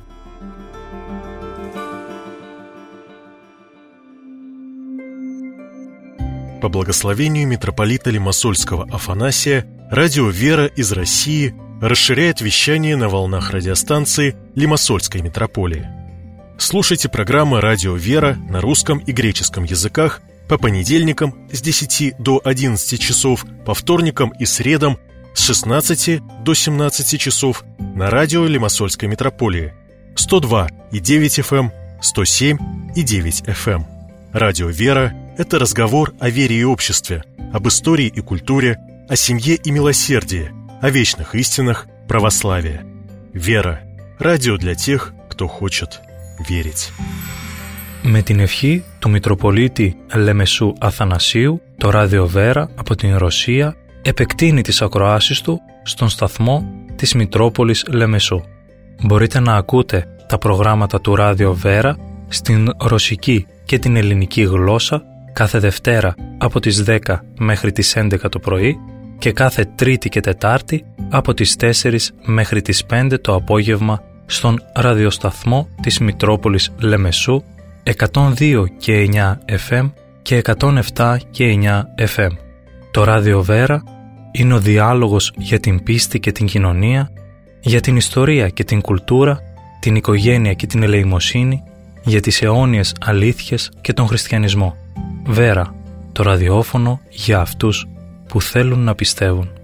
По благословению митрополита Лимассольского Афанасия, радио «Вера» из России расширяет вещание на волнах радиостанции Лимассольской митрополии. Слушайте программы «Радио «Вера» на русском и греческом языках по понедельникам с десяти до одиннадцати часов, по вторникам и средам с шестнадцати до семнадцати часов на радио Лимассольской митрополии сто два и девять эф эм, сто семь и девять эф эм. Радио «Вера» — это разговор о вере и обществе, об истории и культуре, о семье и милосердии, о вечных истинах православия. «Вера» — радио для тех, кто хочет верить. Με την ευχή του Μητροπολίτη Λεμεσού Αθανασίου, το ράδιο Βέρα από την Ρωσία επεκτείνει τις ακροάσεις του στον σταθμό της Μητρόπολης Λεμεσού. Μπορείτε να ακούτε τα προγράμματα του ράδιο Βέρα στην ρωσική και την ελληνική γλώσσα κάθε Δευτέρα από τις δέκα μέχρι τις έντεκα το πρωί και κάθε Τρίτη και Τετάρτη από τις τέσσερις μέχρι τις πέντε το απόγευμα στον ραδιοσταθμό της Μητρόπολης Λεμεσού εκατόν δύο και εννιά εφ εμ και εκατόν επτά και εννιά εφ εμ. Το ράδιο Βέρα είναι ο διάλογος για την πίστη και την κοινωνία, για την ιστορία και την κουλτούρα, την οικογένεια και την ελεημοσύνη, για τις αιώνιες αλήθειες και τον χριστιανισμό. Βέρα, το ραδιόφωνο για αυτούς που θέλουν να πιστεύουν.